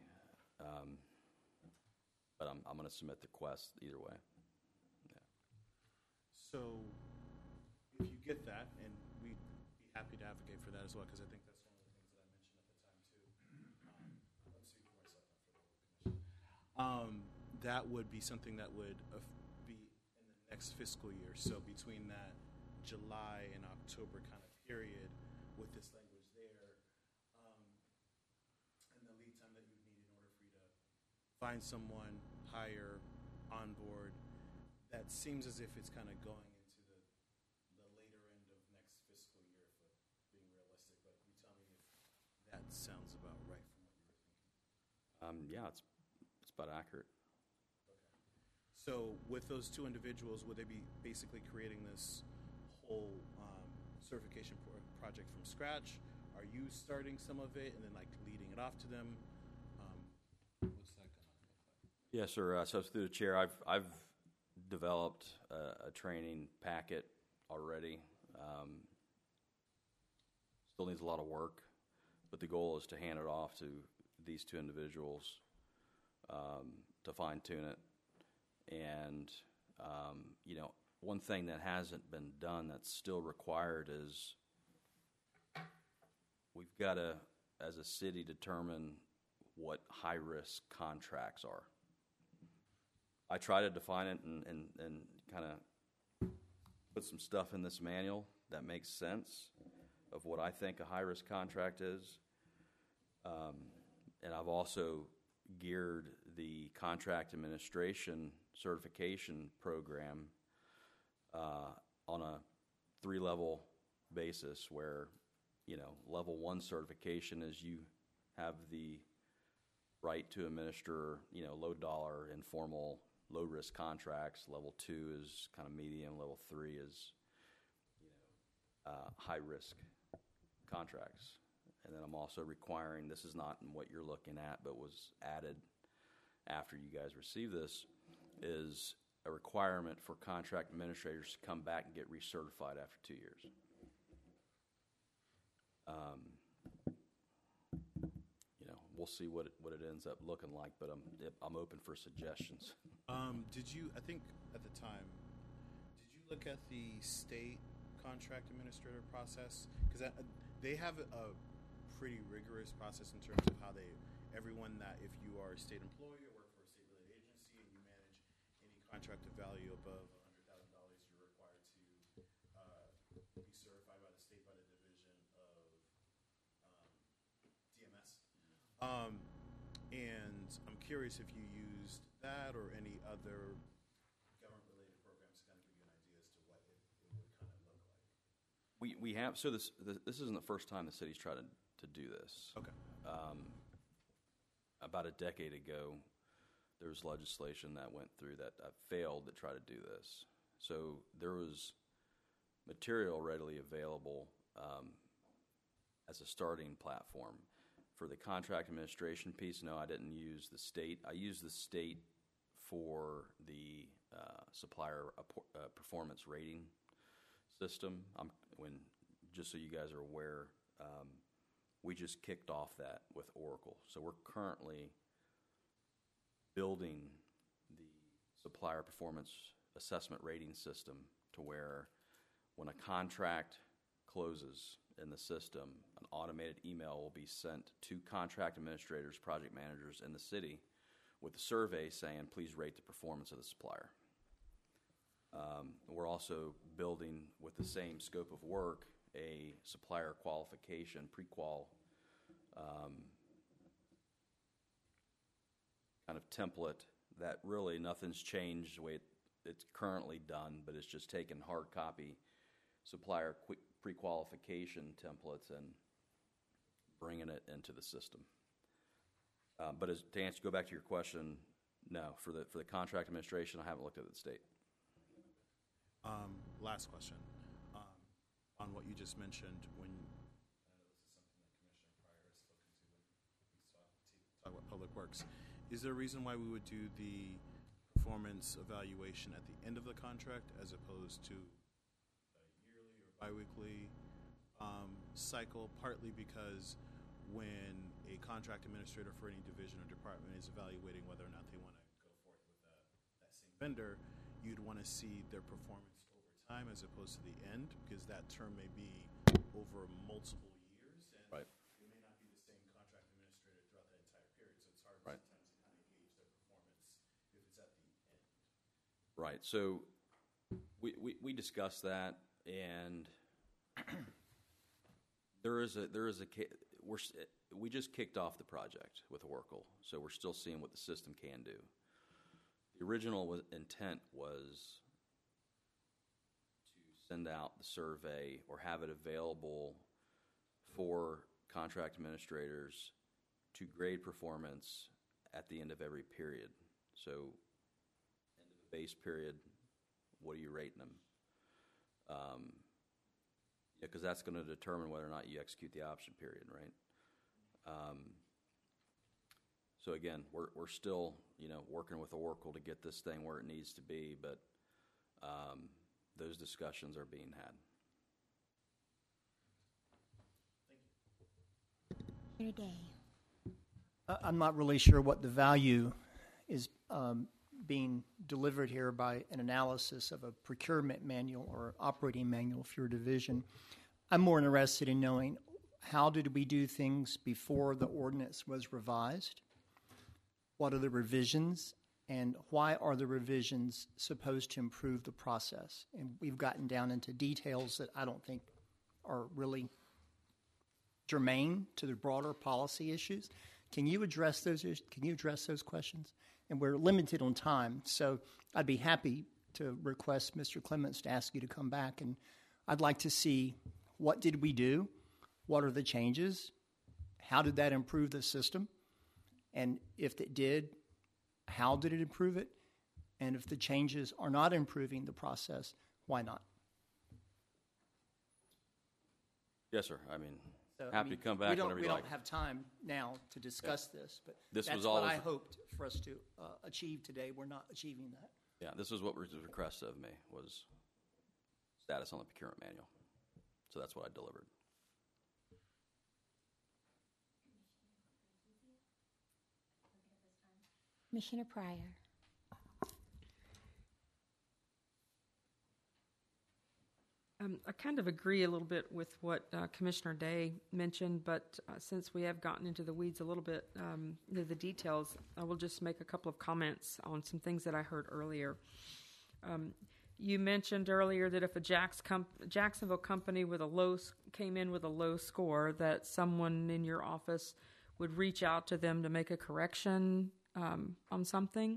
But I'm going to submit the request either way. Yeah. So if you get that, and we'd be happy to advocate for that as well, because I think that's one of the things that I mentioned at the time too. I'm speaking for myself, not for the whole commission. That would be something that would be in the next fiscal year. So between that July and October kind of period, with this language there, and the lead time that you would need in order for you to find someone, hire, onboard, that seems as if it's kind of going into the later end of next fiscal year, if we're being realistic. But you tell me if that sounds about right from what you were thinking. Yeah, it's about accurate. So with those 2 individuals, would they be basically creating this whole certification project from scratch? Are you starting some of it and then like leading it off to them? What's that going to look like? Yes, sir. So through the chair, I've developed a training packet already. Still needs a lot of work, but the goal is to hand it off to these 2 individuals to fine tune it. And one thing that hasn't been done that's still required is we've got to, as a city, determine what high-risk contracts are. I try to define it and kind of put some stuff in this manual that makes sense of what I think a high-risk contract is. And I've also geared the contract administration certification program on a 3-level basis where, level 1 certification is you have the right to administer, low-dollar, informal, low-risk contracts. Level 2 is kind of medium. Level 3 is, high-risk contracts. And then I'm also requiring, this is not in what you're looking at, but was added after you guys receive this, is a requirement for contract administrators to come back and get recertified after 2 years. We'll see what it ends up looking like, but I'm open for suggestions. Did you, I think at the time, did you look at the state contract administrator process? Because they have a pretty rigorous process in terms of how everyone that if you are a state employee or work for a state-related agency and you manage any contracted value above $100,000, you're required to be certified by the state by the Division of DMS. And I'm curious if you used that or any other government-related programs to kind of give you an idea as to what it would kind of look like. We have, so this isn't the first time the city's tried to do this. Okay. About a decade ago, there was legislation that went through that failed to try to do this. So there was material readily available as a starting platform. For the contract administration piece, no, I didn't use the state. I used the state for the supplier performance rating system. Just so you guys are aware, we just kicked off that with Oracle. So we're currently building the supplier performance assessment rating system to where when a contract closes in the system, an automated email will be sent to contract administrators, project managers in the city with a survey saying, please rate the performance of the supplier. We're also building, with the same scope of work, a supplier qualification, pre-qual kind of template that really nothing's changed the way it's currently done, but it's just taken hard copy supplier pre-qualification templates and bringing it into the system. But go back to your question, no, for the contract administration, I haven't looked at the state. Last question. On what you just mentioned, when I know this is something that Commissioner Pryor has spoken to when we talk about Public Works, is there a reason why we would do the performance evaluation at the end of the contract as opposed to a yearly or biweekly cycle? Partly because when a contract administrator for any division or department is evaluating whether or not they want to go forth with that same vendor, you'd want to see their performance over time as opposed to the end, because that term may be over multiple years, and Right. it may not be the same contract administrator throughout that entire period, so it's hard Right. sometimes to kind of gauge their performance if it's at the end. Right. So we discussed that, and we just kicked off the project with Oracle, so we're still seeing what the system can do. The original intent was to send out the survey or have it available for contract administrators to grade performance at the end of every period. So, end of the base period, what are you rating them? Because that's going to determine whether or not you execute the option period, right? So again, we're still working with Oracle to get this thing where it needs to be, but those discussions are being had. Your day. I'm not really sure what the value is being delivered here by an analysis of a procurement manual or operating manual for your division. I'm more interested in knowing, how did we do things before the ordinance was revised? What are the revisions, and why are the revisions supposed to improve the process? And we've gotten down into details that I don't think are really germane to the broader policy issues. Can you address those? Can you address those questions? And we're limited on time, so I'd be happy to request Mr. Clements to ask you to come back, and I'd like to see, what did we do? What are the changes? How did that improve the system? And if it did, how did it improve it? And if the changes are not improving the process, why not? Yes, sir. Happy to come back whenever you like. We don't have time now to discuss this, but This that's was all what I of- hoped for us to achieve today. We're not achieving that. Yeah, this was what was requested of me, was status on the procurement manual. So that's what I delivered. Commissioner Pryor. I kind of agree a little bit with what Commissioner Day mentioned, but since we have gotten into the weeds a little bit, the details, I will just make a couple of comments on some things that I heard earlier. You mentioned earlier that if a Jacksonville company with came in with a low score, that someone in your office would reach out to them to make a correction on something.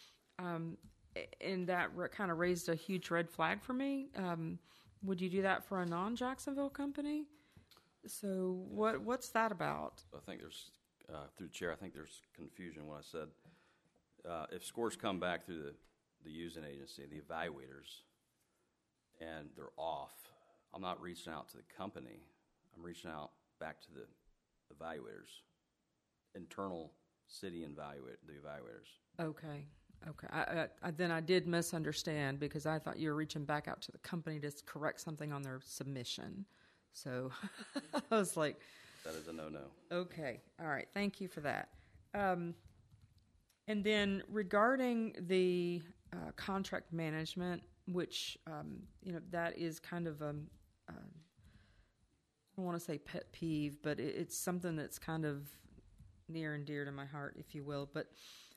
And that kind of raised a huge red flag for me. Would you do that for a non-Jacksonville company? So what's that about? I think there's, through the chair, I think there's confusion when I said if scores come back through the using agency, the evaluators, and they're off, I'm not reaching out to the company. I'm reaching out back to the evaluators, internal city the evaluators. Okay. Then I did misunderstand because I thought you were reaching back out to the company to correct something on their submission. So I was like... That is a no-no. Okay. All right. Thank you for that. And then regarding the contract management, which, that is kind of I don't want to say pet peeve, but it's something that's kind of near and dear to my heart, if you will. But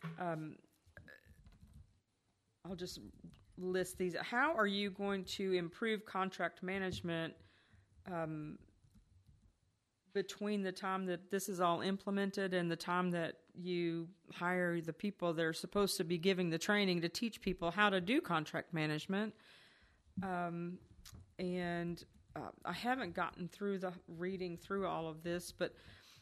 I'll just list these. How are you going to improve contract management between the time that this is all implemented and the time that you hire the people that are supposed to be giving the training to teach people how to do contract management? And I haven't gotten through reading through all of this, but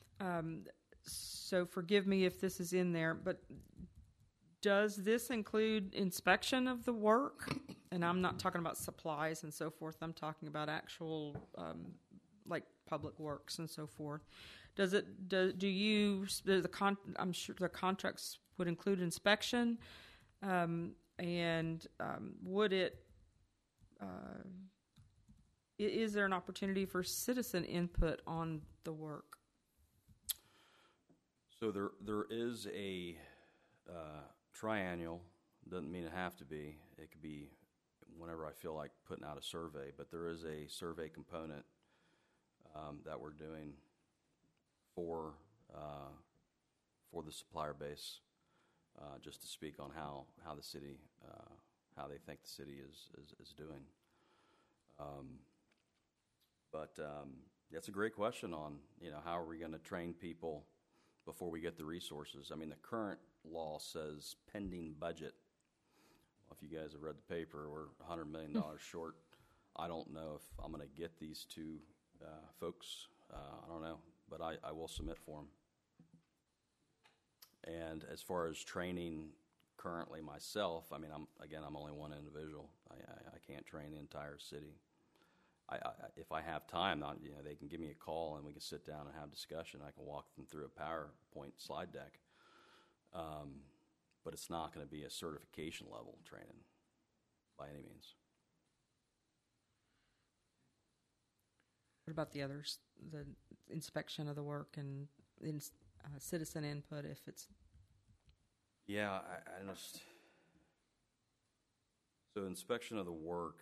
so forgive me if this is in there, but does this include inspection of the work? And I'm not talking about supplies and so forth. I'm talking about actual, like public works and so forth. I'm sure the contracts would include inspection, and would it? Is there an opportunity for citizen input on the work? So there is a triennial. Doesn't mean it have to be. It could be whenever I feel like putting out a survey. But there is a survey component that we're doing for the supplier base, just to speak on how the city how they think the city is doing. But that's a great question on how are we going to train people before we get the resources. I mean, the current law says pending budget. Well, if you guys have read the paper, we're $100 million short. I don't know if I'm going to get these two folks. I don't know, but I will submit for them. And as far as training currently myself, I mean, I'm only one individual. I can't train the entire city. If I have time, they can give me a call and we can sit down and have discussion. I can walk them through a PowerPoint slide deck. But it's not going to be a certification level training by any means. What about the others? The inspection of the work and citizen input, if it's... Yeah, I just... So inspection of the work...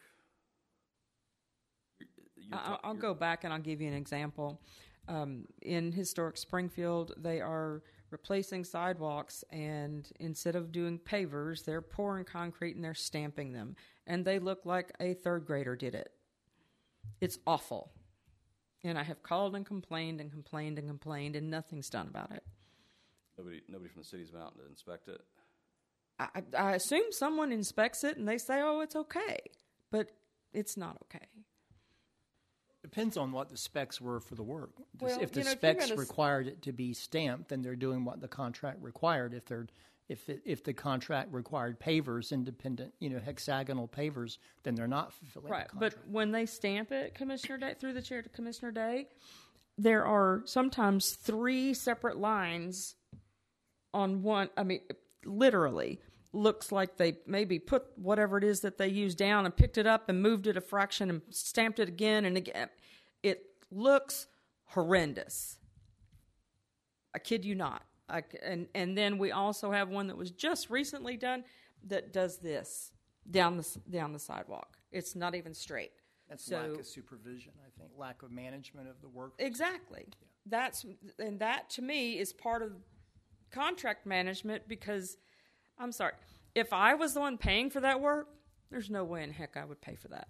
I'll go back and I'll give you an example. In historic Springfield, they are replacing sidewalks, and instead of doing pavers, they're pouring concrete and they're stamping them. And they look like a third grader did it. It's awful. And I have called and complained and complained and complained, and nothing's done about it. Nobody from the city's been out to inspect it? I assume someone inspects it and they say, oh, it's okay. But it's not okay. Depends on what the specs were for the work. Well, if the specs required it to be stamped, then they're doing what the contract required. If the contract required pavers, independent, hexagonal pavers, then they're not fulfilling the contract. But when they stamp it, Commissioner Day, through the chair to Commissioner Day, there are sometimes 3 separate lines on one. I mean, literally looks like they maybe put whatever it is that they used down and picked it up and moved it a fraction and stamped it again and again. It looks horrendous. I kid you not. And then we also have one that was just recently done that does this down the sidewalk. It's not even straight. That's So- lack of supervision, I think, lack of management of the work. Exactly. That to me is part of contract management because, I'm sorry, if I was the one paying for that work, there's no way in heck I would pay for that.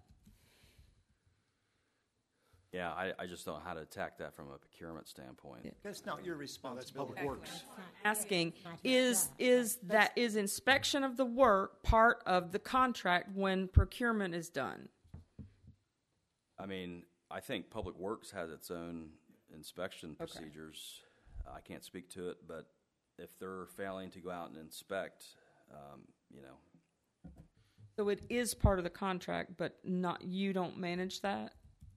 Yeah, I just don't know how to attack that from a procurement standpoint. That's not your responsibility. Public Works. Asking is inspection of the work part of the contract when procurement is done? I mean, I think Public Works has its own inspection procedures. I can't speak to it, but if they're failing to go out and inspect, you know. So it is part of the contract, but not you don't manage that?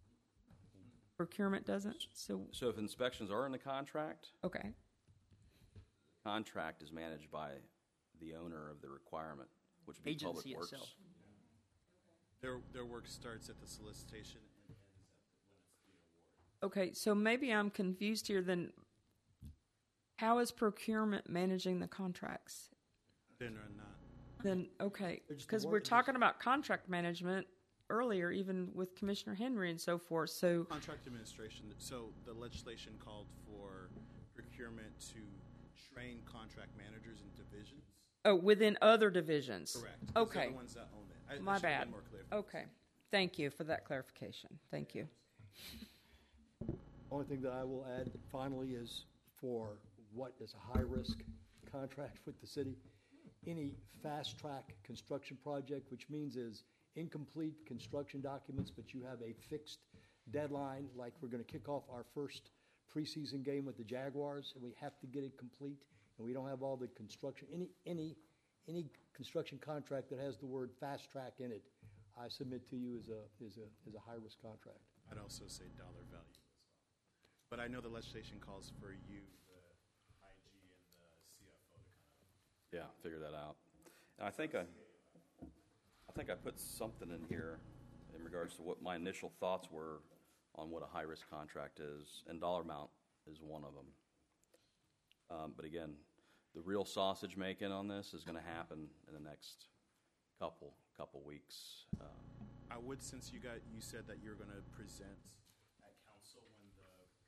Procurement doesn't? So if inspections are in the contract, okay. contract is managed by the owner of the requirement, which would be Agency Public Works. itself. Their work starts at the solicitation and ends at when it's the award. Okay, so maybe I'm confused here then. How is procurement managing the contracts? They're not. Then, okay, They're just because the we're work- talking about contract management earlier, even with Commissioner Henry and so forth. So, Contract administration, so the legislation called for procurement to train contract managers in divisions. oh, within other divisions. Correct. 'Cause they're Okay, the ones that own it. I my should have bad. been more clear. Okay, thank you for that clarification. Thank you. Only thing that I will add finally is for what is a high-risk contract with the city, any fast-track construction project, which means is incomplete construction documents, but you have a fixed deadline, like we're going to kick off our first preseason game with the Jaguars, and we have to get it complete, and we don't have all the construction, any construction contract that has the word fast-track in it, I submit to you is a high-risk contract. I'd also say dollar value as well. But I know the legislation calls for you, the IG and the CFO to kind of. Yeah, figure that out. And I think I put something in here in regards to what my initial thoughts were on what a high-risk contract is, and dollar amount is one of them. But again, the real sausage making on this is going to happen in the next couple weeks. I would, since you said that you're going to present at council when the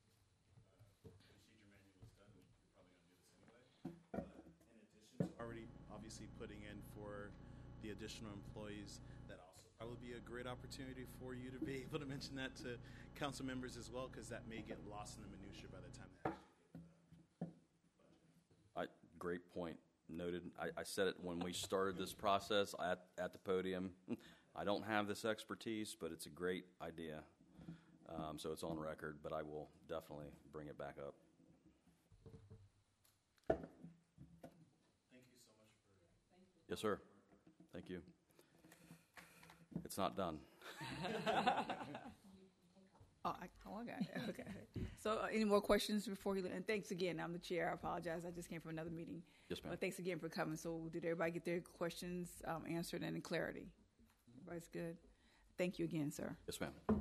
procedure manual is done, you're probably going to do this anyway. But in addition to already obviously putting in for the additional employees, that also probably be a great opportunity for you to be able to mention that to council members as well, because that may get lost in the minutia by the time they actually get to the Great point. Noted. I said it when we started this process at the podium. I don't have this expertise, but it's a great idea. So it's on record, but I will definitely bring it back up. Thank you so much for. Yes, sir. Thank you. It's not done. I got it. Okay. So, any more questions before you? And thanks again. I'm the chair. I apologize. I just came from another meeting. Yes, ma'am. But thanks again for coming. So, did everybody get their questions answered and in clarity? Everybody's good. Thank you again, sir. Yes, ma'am. All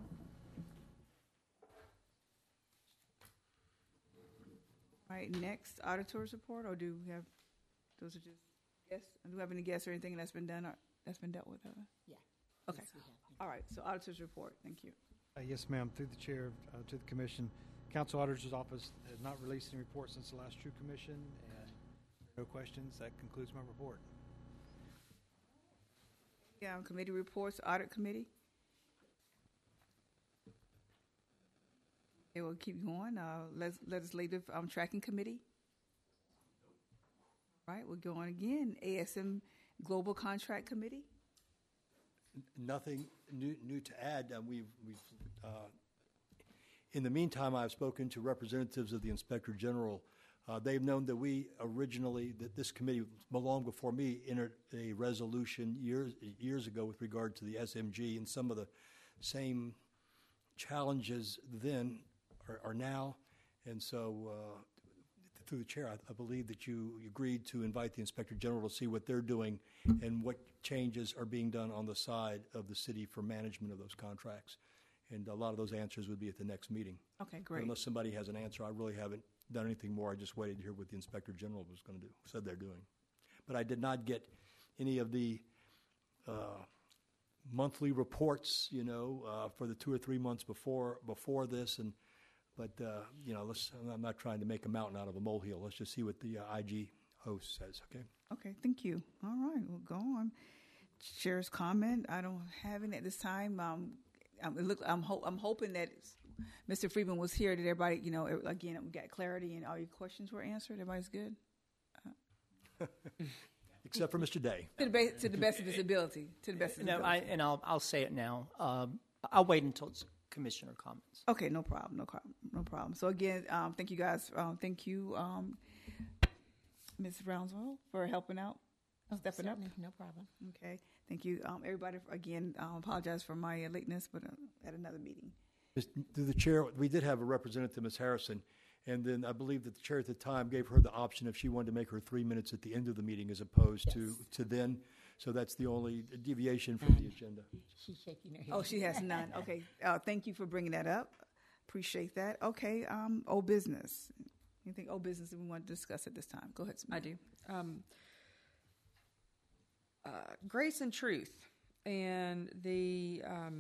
right. Next, auditor's report, or do we have? Those are just guests. Do we have any guests or anything that's been done or that's been dealt with? Yeah. Okay. Yes, we have. All right. So, auditor's report. Thank you. Yes, ma'am. Through the chair to the commission, Council Auditor's Office has not released any report since the last True Commission, and no questions. That concludes my report. Yeah, committee reports, audit committee. Okay, we'll keep going. Legislative Tracking Committee. All right, we'll go on again. ASM Global Contract Committee. Nothing new to add. We've in the meantime, I've spoken to representatives of the Inspector General. They've known that that this committee, long before me, entered a resolution years ago with regard to the SMG, and some of the same challenges then are now. And so, through the chair, I believe that you agreed to invite the Inspector General to see what they're doing and what changes are being done on the side of the city for management of those contracts. And a lot of those answers would be at the next meeting. Okay, great. Unless somebody has an answer, I really haven't done anything more. I just waited to hear what the Inspector General was going to do, said they're doing. But I did not get any of the monthly reports, for the 2 or 3 months before this. But I'm not trying to make a mountain out of a molehill. Let's just see what the IG host says, okay? Okay, thank you. All right, we'll go on. Chair's comment. I don't have any at this time. I'm hoping that Mr. Friedman was here. That everybody, again, we got clarity and all your questions were answered. Everybody's good. Except for Mr. Day. To the best of his ability. To the best of his ability. I'll say it now. I'll wait until it's commissioner comments. Okay, no problem. So again, thank you guys. Thank you, Ms. Brownsville, for helping out, stepping up. No problem. Okay, thank you, everybody. Again, apologize for my lateness, but at another meeting. Through the chair, we did have a representative, Ms. Harrison, and then I believe that the chair at the time gave her the option if she wanted to make her 3 minutes at the end of the meeting as opposed to then. So that's the only deviation from the agenda. She's shaking her head. Oh, she has none. Okay, thank you for bringing that up. Appreciate that. Okay, old business. Anything old business that we want to discuss at this time? Go ahead, Samantha. I do. Grace and Truth and the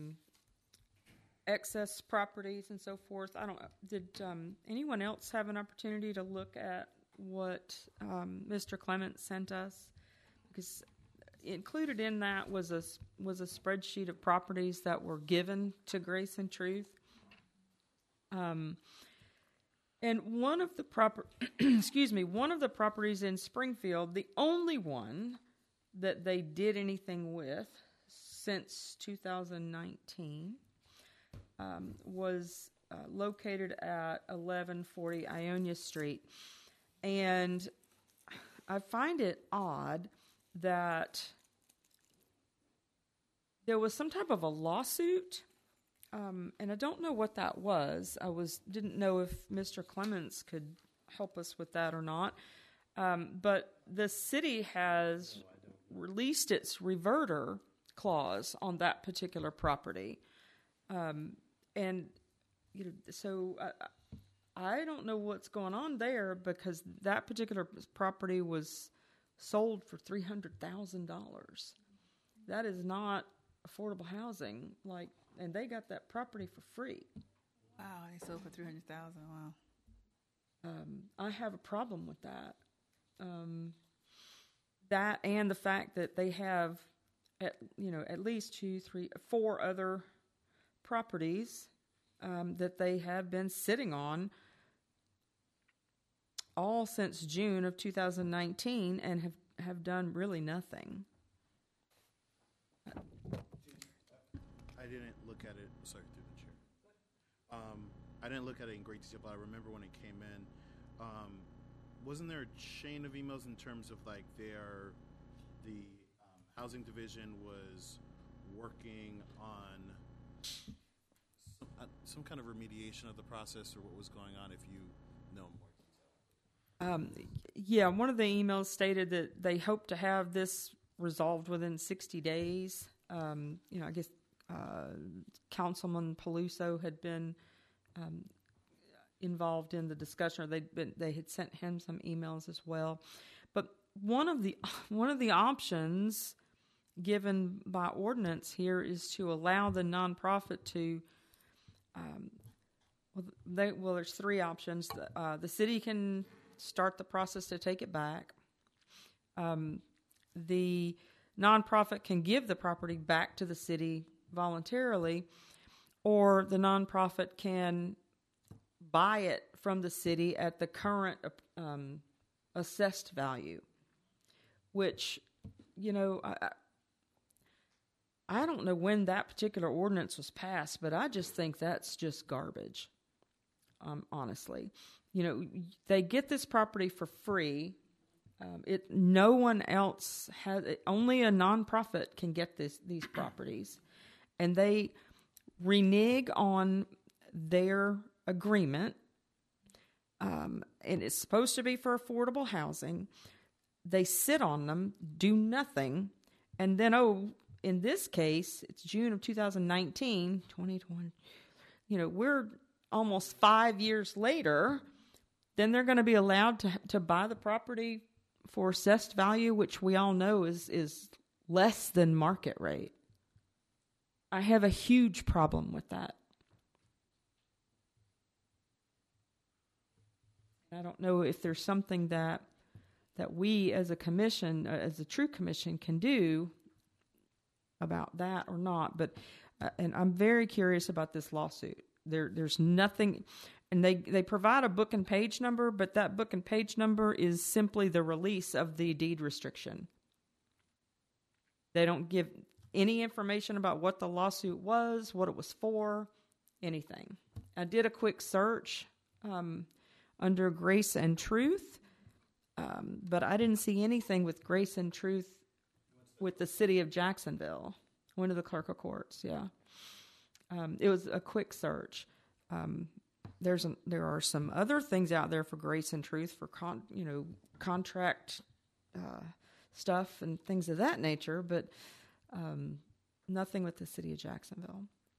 excess properties and so forth. Did anyone else have an opportunity to look at what Mr. Clement sent us? Because included in that was a spreadsheet of properties that were given to Grace and Truth. And one of the one of the properties in Springfield, the only one that they did anything with since 2019, was located at 1140 Ionia Street. And I find it odd that there was some type of a lawsuit, and I don't know what that was. Didn't know if Mr. Clements could help us with that or not. But the city has released its reverter clause on that particular property. And so I don't know what's going on there, because that particular property was sold for $300,000. That is not affordable housing. And they got that property for free. Wow, they sold for $300,000. Wow. I have a problem with that. That and the fact that they have at least 2, 3, 4 other properties that they have been sitting on all since June of 2019 and have done really nothing. I didn't look at it. Sorry, through the chair. I didn't look at it in great detail, but I remember when it came in. Wasn't there a chain of emails in terms of the housing division was working on some kind of remediation of the process, or what was going on, if you know more detail? Yeah, one of the emails stated that they hope to have this resolved within 60 days. I guess Councilman Peluso had been involved in the discussion, or they had sent him some emails as well. But one of the options given by ordinance here is to allow the nonprofit to. There's 3 options. The city can start the process to take it back. The nonprofit can give the property back to the city voluntarily, or the nonprofit can buy it from the city at the current assessed value, which, I don't know when that particular ordinance was passed, but I just think that's just garbage, honestly. They get this property for free. No one else has it. Only a nonprofit can get these properties. And they renege on their agreement, and it's supposed to be for affordable housing. They sit on them, do nothing, and then, in this case, it's June of 2019, 2020. We're almost 5 years later. Then they're going to be allowed to buy the property for assessed value, which we all know is less than market rate. I have a huge problem with that. I don't know if there's something that we as a commission, as a true commission, can do about that or not. But and I'm very curious about this lawsuit. There's nothing, and they provide a book and page number, but that book and page number is simply the release of the deed restriction. They don't give any information about what the lawsuit was, what it was for, anything. I did a quick search under Grace and Truth, but I didn't see anything with Grace and Truth with the city of Jacksonville. Went to the clerk of courts, yeah. It was a quick search. There are some other things out there for Grace and Truth for contract stuff and things of that nature, but nothing with the city of Jacksonville.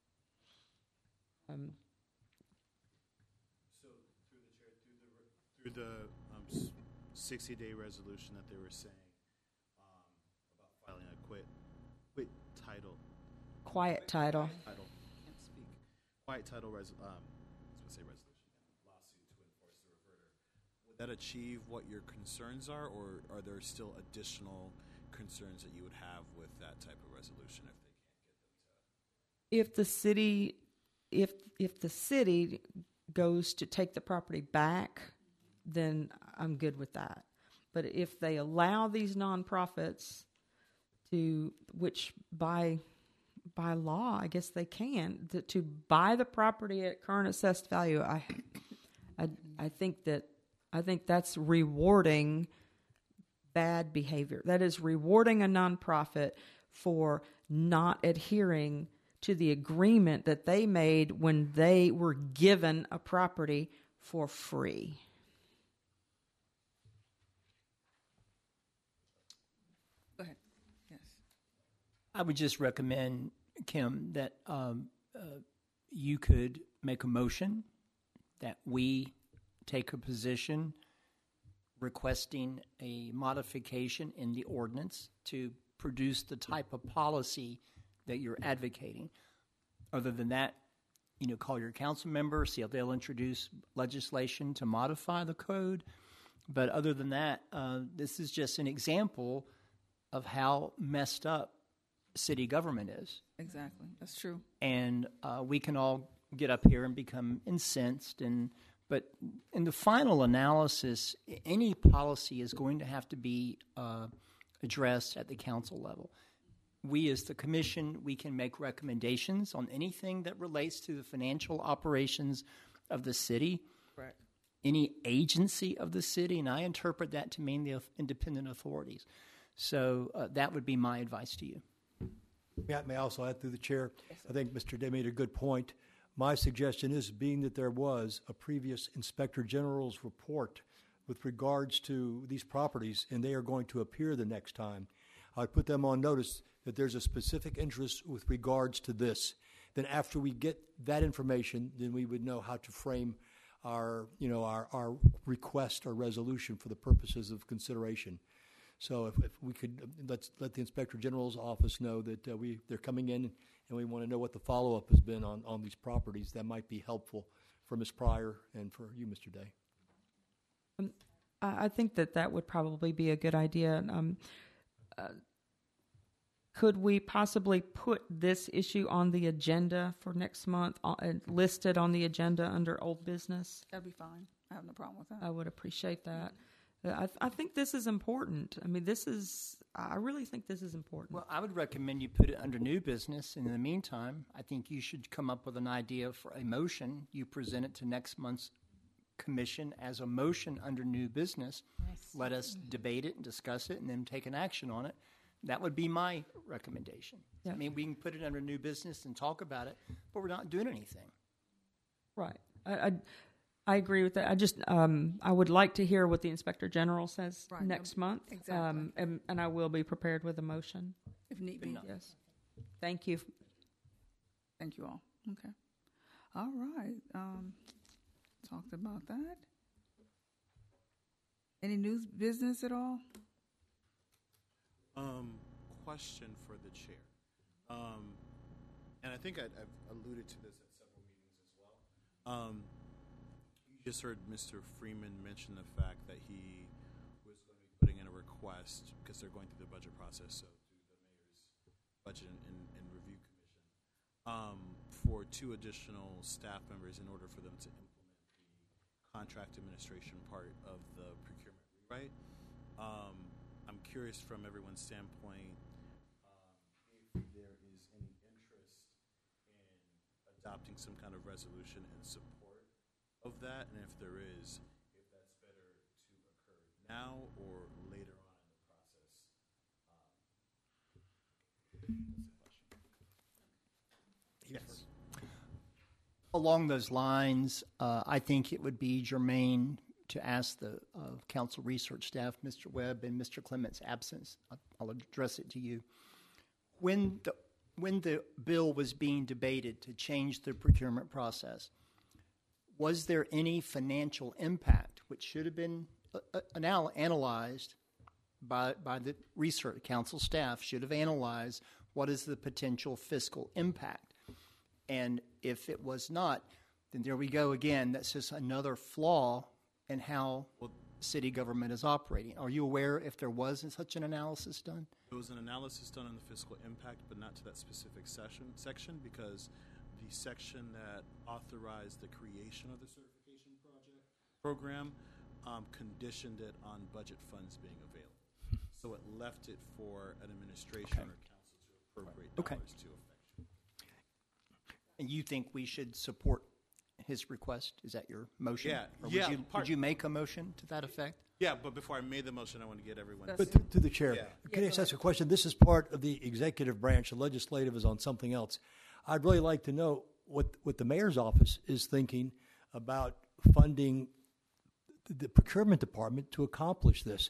So through the 60-day resolution that they were saying about filing a quit title. Quiet title. Can't speak. Quiet title resolution. Lawsuit to enforce the reverter. Would that achieve what your concerns are, or are there still additional concerns that you would have with that type of resolution if they can't get them to? If the city goes to take the property back, then I'm good with that. But if they allow these nonprofits to, which by law, I guess they can, to buy the property at current assessed value, I think that's rewarding bad behavior. That is rewarding a nonprofit for not adhering to the agreement that they made when they were given a property for free. Go ahead. Yes. I would just recommend, Kim, that you could make a motion that we take a position requesting a modification in the ordinance to produce the type of policy that you're advocating. Other than that, call your council member, see if they'll introduce legislation to modify the code. But other than that, this is just an example of how messed up city government is. Exactly. That's true. And we can all get up here and become incensed. But in the final analysis, any policy is going to have to be addressed at the council level. We as the commission, we can make recommendations on anything that relates to the financial operations of the city. Correct. Any agency of the city, and I interpret that to mean the independent authorities. So that would be my advice to you. May I also add through the chair? I think Mr. Day made a good point. My suggestion is, being that there was a previous Inspector General's report with regards to these properties, and they are going to appear the next time, I'd put them on notice that there's a specific interest with regards to this. Then after we get that information, then we would know how to frame our request or resolution for the purposes of consideration. So if we could, let the Inspector General's office know that they're coming in and we want to know what the follow-up has been on these properties. That might be helpful for Ms. Pryor and for you, Mr. Day. I think that would probably be a good idea. Could we possibly put this issue on the agenda for next month, listed on the agenda under old business? That'd be fine. I have no problem with that. I would appreciate that. I think this is important. I mean, I really think this is important. Well, I would recommend you put it under new business. And in the meantime, I think you should come up with an idea for a motion. You present it to next month's commission as a motion under new business. Yes. Let us debate it and discuss it and then take an action on it. That would be my recommendation. Yeah. I mean, we can put it under new business and talk about it, but we're not doing anything. Right. I agree with that. I just I would like to hear what the Inspector General says next month. Exactly. And I will be prepared with a motion. If need be. Yes. Thank you. Thank you all. Okay. All right. Talked about that. Any news business at all? Question for the chair. and I think I've alluded to this at several meetings as well. You just heard Mr. Freeman mention the fact that he was going to be putting in a request, because they're going through the budget process, so through the mayor's budget and review commission, for 2 additional staff members in order for them to implement the contract administration part of the procurement rewrite. I'm curious from everyone's standpoint if there is any interest in adopting some kind of resolution in support of that, and if there is, if that's better to occur now or later on in the process. Yes. Along those lines, I think it would be germane to ask the council research staff, Mr. Webb, in Mr. Clement's absence. I'll address it to you. When the bill was being debated to change the procurement process, was there any financial impact which should have been analyzed by the research council staff? Should have analyzed what is the potential fiscal impact, and if it was not, then there we go again. That's just another flaw in how city government is operating. Are you aware if there was such an analysis done? There was an analysis done on the fiscal impact, but not to that specific section, because the section that authorized the creation of the certification program conditioned it on budget funds being available. So it left it for an administration or council to appropriate dollars to effect. And you think we should support his request? Is that your motion? Yeah. Or would you make a motion to that effect? Yeah, but before I made the motion, I want to get everyone. But to the chair, can I just ask a question? This is part of the executive branch. The legislative is on something else. I'd really like to know what the mayor's office is thinking about funding the procurement department to accomplish this.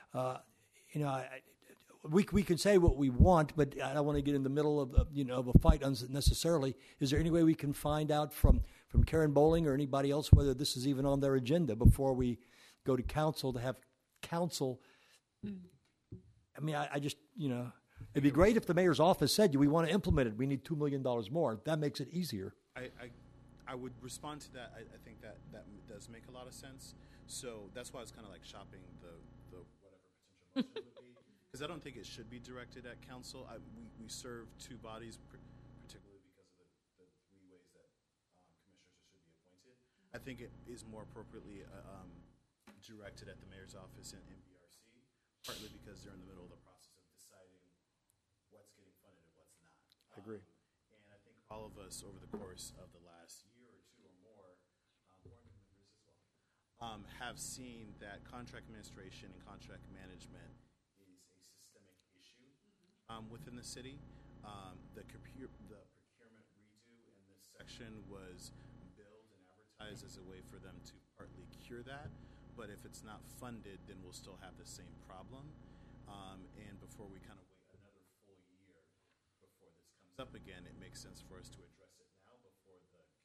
We can say what we want, but I don't want to get in the middle of a fight unnecessarily. Is there any way we can find out from Karen Bowling or anybody else whether this is even on their agenda before we go to council to have council? I mean, I just, it'd be great if the mayor's office said, we want to implement it. We need $2 million more. That makes it easier. I would respond to that. I think that does make a lot of sense. So that's why I was kind of like shopping the whatever potential motion would be. Because I don't think it should be directed at council. We serve 2 bodies, particularly because of the 3 ways that commissioners should be appointed. I think it is more appropriately directed at the mayor's office and MBRC, partly because they're in the middle of the process of deciding what's getting funded and what's not. I agree. And I think all of us over the course of the last year or 2 or more, board members as well, have seen that contract administration and contract management is a systemic issue within the city. The procurement redo in this section was billed and advertised as a way for them to partly cure that. But if it's not funded, then we'll still have the same problem. And before we kind of wait another full year before this comes up again, it makes sense for us to address it now before the kick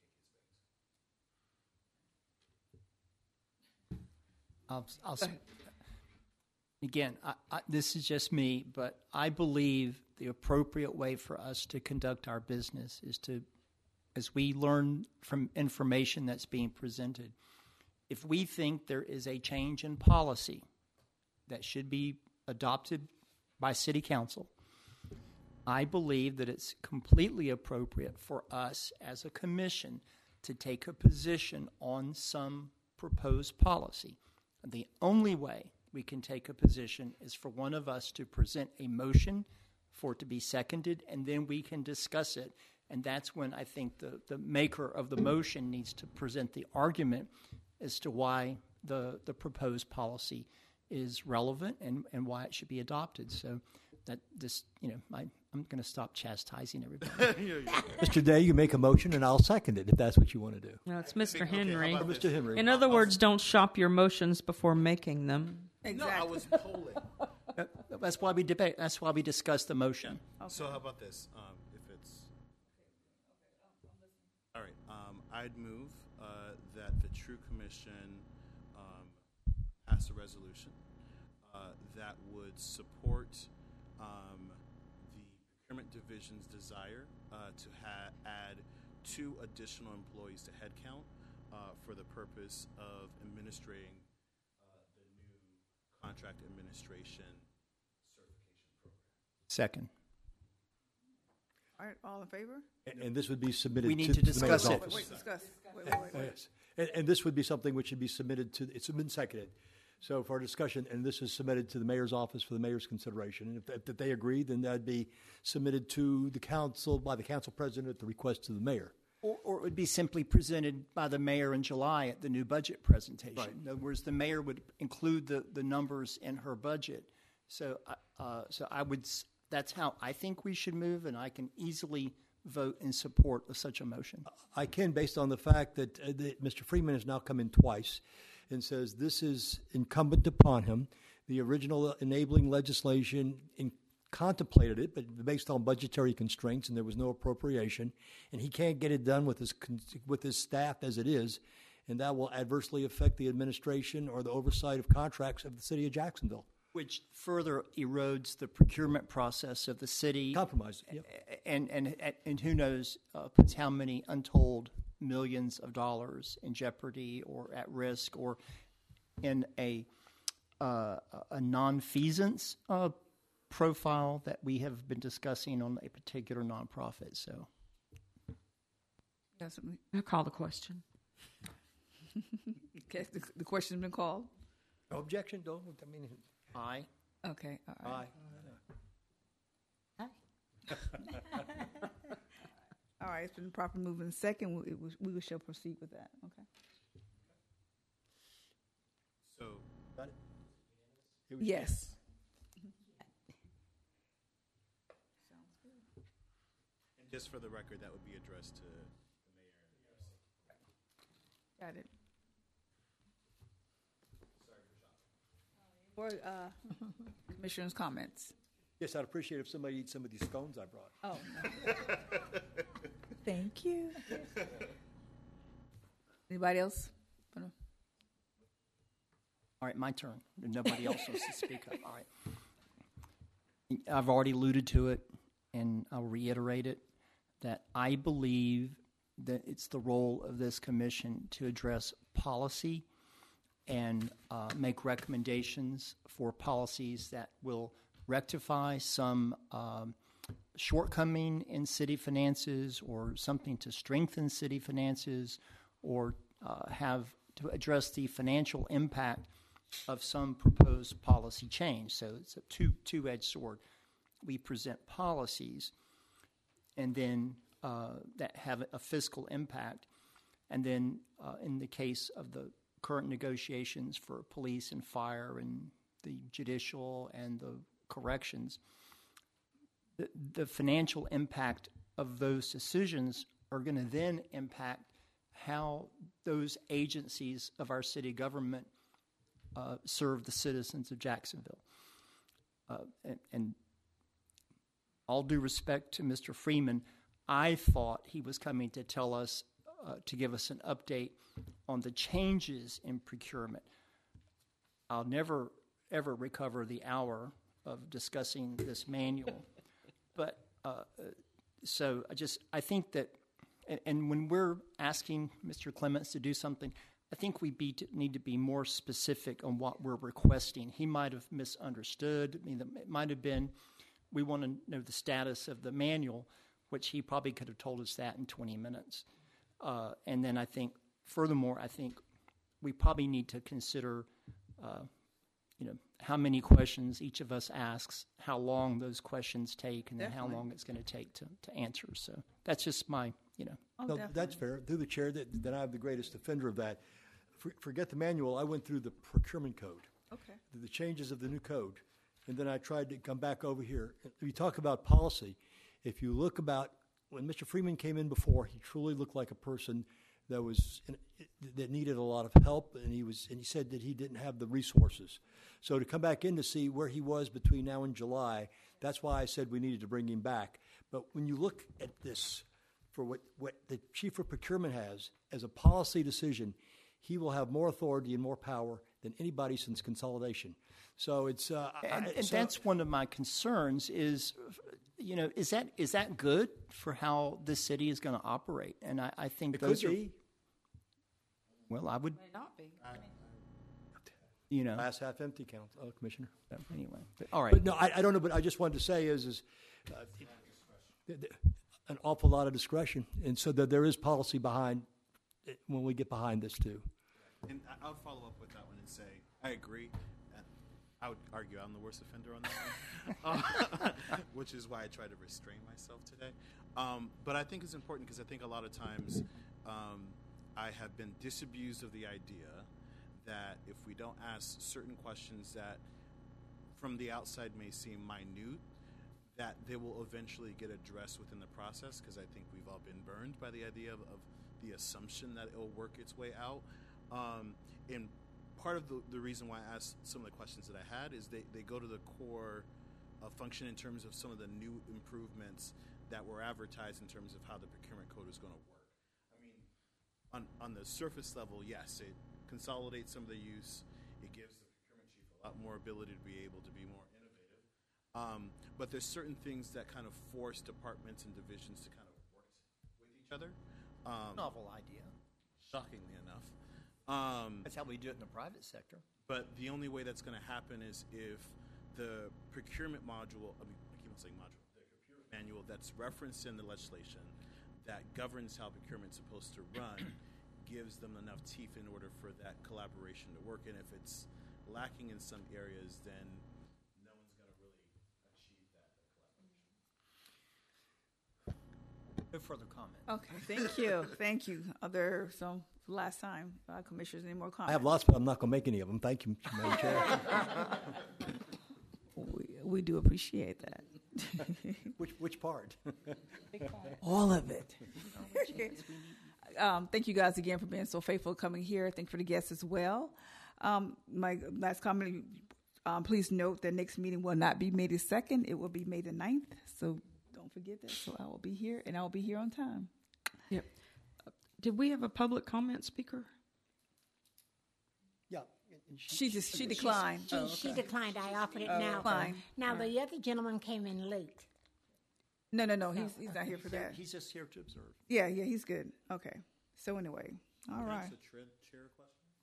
is baked. Again, this is just me, but I believe the appropriate way for us to conduct our business is to, as we learn from information that's being presented, if we think there is a change in policy that should be adopted by City Council, I believe that it's completely appropriate for us as a commission to take a position on some proposed policy. The only way we can take a position is for one of us to present a motion for it to be seconded, and then we can discuss it. And that's when I think the maker of the motion needs to present the argument as to why the proposed policy is relevant and why it should be adopted. So that this, I'm going to stop chastising everybody. Mr. Day, you make a motion, and I'll second it if that's what you want to do. No, it's Mr. Henry. Or Mr. Henry. In other words, don't shop your motions before making them. Exactly. No, I was polling. That's why we debate. That's why we discuss the motion. Okay. So how about this? If it's all right, I'd move that the True Commission pass a resolution that would support the procurement division's desire to add 2 additional employees to headcount for the purpose of administering the new contract administration certification program. Second. All right, all in favor? And this would be submitted We need to to the mayor's discuss it. office. Wait, discuss. Wait. Yes. And this would be something which should be submitted to, it's been seconded. So for our discussion, and this is submitted to the mayor's office for the mayor's consideration. And if they agree, then that'd be submitted to the council by the council president at the request of the mayor. Or it would be simply presented by the mayor in July at the new budget presentation. Right. In other words, the mayor would include the numbers in her budget. So I would. That's how I think we should move, and I can easily vote in support of such a motion. I can, based on the fact that Mr. Freeman has now come in twice and says this is incumbent upon him. The original enabling legislation contemplated it, but based on budgetary constraints, and there was no appropriation, and he can't get it done with his staff as it is, and that will adversely affect the administration or the oversight of contracts of the city of Jacksonville. Which further erodes the procurement process of the city. Compromise, yep. And who knows puts how many untold millions of dollars in jeopardy or at risk or in a nonfeasance profile that we have been discussing on a particular nonprofit. So, Yes, I'll call the question. okay, the question's been called. No objection, don't. I mean, aye. Okay, all right. aye. All right, it's been properly moved in second. We shall proceed with that. Okay. So, Got it? Yes. and just for the record, that would be addressed to the mayor. Got it. Or commissioners' comments. Yes, I'd appreciate if somebody eats some of these scones I brought. Oh, no. Thank you. Anybody else? All right, my turn. Nobody else wants to speak up. All right. I've already alluded to it, and I'll reiterate it, that I believe that it's the role of this commission to address policy and make recommendations for policies that will rectify some shortcoming in city finances or something to strengthen city finances or have to address the financial impact of some proposed policy change. So it's a two-edged sword. We present policies and then that have a fiscal impact. And then in the case of the current negotiations for police and fire and the judicial and the corrections, the financial impact of those decisions are going to then impact how those agencies of our city government serve the citizens of Jacksonville. And all due respect to Mr. Freeman, I thought he was coming to tell us, to give us an update on the changes in procurement. I'll never, ever recover the hour of discussing this manual. But so I think that, and when we're asking Mr. Clements to do something, I think we need to be more specific on what we're requesting. He might have misunderstood. I mean, it might have been, we want to know the status of the manual, which he probably could have told us that in 20 minutes. And then I think, furthermore, I think we probably need to consider, how many questions each of us asks, how long those questions take, and then how long it's going to take to answer. So that's just my, No, that's fair. Through the chair, that I'm the greatest offender of that. Forget the manual. I went through the procurement code. Okay. The changes of the new code. And then I tried to come back over here. We talk about policy. If you look about, when Mr. Freeman came in before, he truly looked like a person that needed a lot of help, and he said that he didn't have the resources. So to come back in to see where he was between now and July, that's why I said we needed to bring him back. But when you look at this, for what the chief of procurement has as a policy decision, he will have more authority and more power than anybody since consolidation. So it's and that's one of my concerns is is that good for how this city is going to operate? And I think It those could are. be. Well, I would. May not be. Glass half empty, Commissioner. Anyway, all right. But no, I don't know. But I just wanted to say an awful lot of discretion, and so that there is policy behind it when we get behind this too. And I'll follow up with that one and say, I agree. I would argue I'm the worst offender on that one, which is why I try to restrain myself today. But I think it's important because I think a lot of times I have been disabused of the idea that if we don't ask certain questions that from the outside may seem minute, that they will eventually get addressed within the process, because I think we've all been burned by the idea of the assumption that it'll work its way out. And part of the reason why I asked some of the questions that I had is they go to the core function in terms of some of the new improvements that were advertised in terms of how the procurement code is going to work. I mean, on the surface level, yes, it consolidates some of the use. It gives the procurement chief a lot more ability to be able to be more innovative. But there's certain things that kind of force departments and divisions to kind of work with each other. Novel idea. Shockingly enough. That's how we do it in the private sector. But the only way that's going to happen is if the procurement module, I keep on saying module, the procurement manual that's referenced in the legislation that governs how procurement's supposed to run gives them enough teeth in order for that collaboration to work. And if it's lacking in some areas, then no one's going to really achieve that collaboration. No further comment. Okay, thank you. Thank you. Last time, commissioners, any more comments? I have lots, but I'm not going to make any of them. Thank you, Madam Chair. We do appreciate that. Which part? All of it. Thank you guys again for being so faithful coming here. Thank you for the guests as well. My last comment, please note the next meeting will not be May the 2nd. It will be May the 9th. So don't forget that. So I will be here, and I will be here on time. Yep. Did we have a public comment speaker? Yeah. She declined. She declined. I offered it now. Fine. Now, the other gentleman came in late. No. He's not here for that. He's just here to observe. Yeah, he's good. Okay. So anyway, all right. That's a chair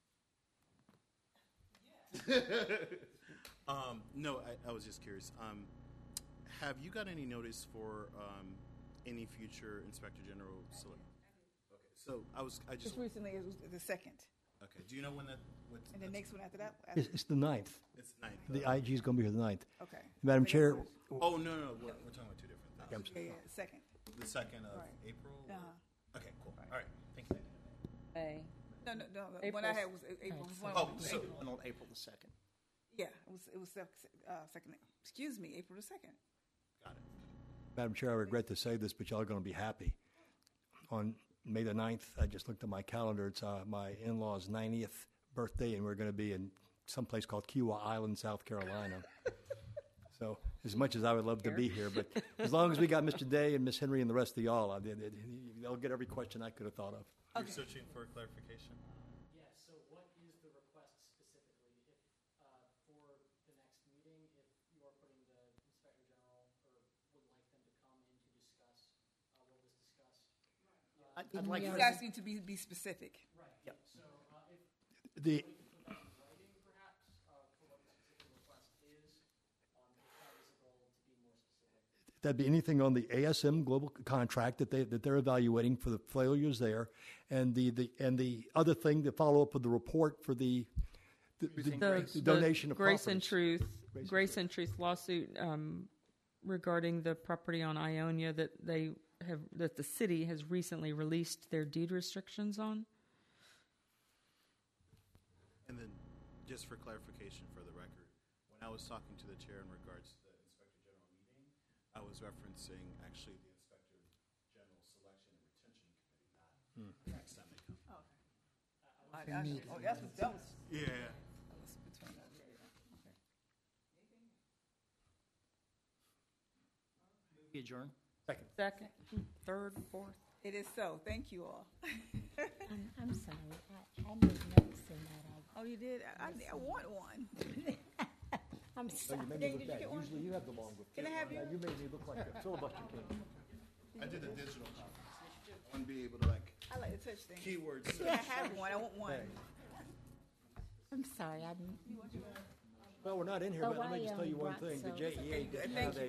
question? No, I was just curious. Have you got any notice for any future Inspector General selection? Okay, so I just recently it was the 2nd. Okay, do you know when that? And the next one after that? It's the 9th. It's 9th. The IG is going to be here the 9th. Okay. Madam Chair. Oh no, we're talking about two different things. Yeah, 2nd. The 2nd of Right. April. Uh-huh. Okay, cool. All right, thank you. No. The one I had was April. April the 2nd. Yeah, it was 2nd. Excuse me, April the 2nd. Got it. Madam Chair, I regret to say this, but y'all are going to be happy. On May the 9th, I just looked at my calendar. It's my in-law's 90th birthday, and we're going to be in some place called Kiawah Island, South Carolina. So as much as I would love to be here, but as long as we got Mr. Day and Miss Henry and the rest of y'all, they'll get every question I could have thought of. You're searching for clarification? Yes, so what is the request specifically? If, for the next meeting, if you are putting the Inspector General or would like them to come in to discuss, will this discuss? I'd like He's asking to be specific. Right. Yep. So if The writing perhaps for what the specific request is, if that is a goal to be more specific. That'd be anything on the ASM global contract that they're evaluating for the failures there, and the other thing, the follow up of the report for the donation of Grace and properties. Truth, Grace and Truth lawsuit regarding the property on Ionia that the city has recently released their deed restrictions on. And then, just for clarification for the record, when I was talking to the chair in regards to the Inspector General meeting, I was referencing actually the Inspector General Selection and Retention Committee, not next time they come. That was Yeah. between us. Be adjourned. Second, third, fourth. It is so. Thank you all. I'm sorry. I made notes in that. Oh, you did? I want one. I'm Oh, sorry. you made me Did look you bad. get one? Usually you have the long book. Can I have Now you? you made me look like a filibuster king. I did a digital copy. I want to be able to like I like to touch things. keyword search. I have one. I want one. I'm sorry. Well, we're not in here, Oh, but let me I, just tell you one brought thing. The some. JEA Good, did thank have you. a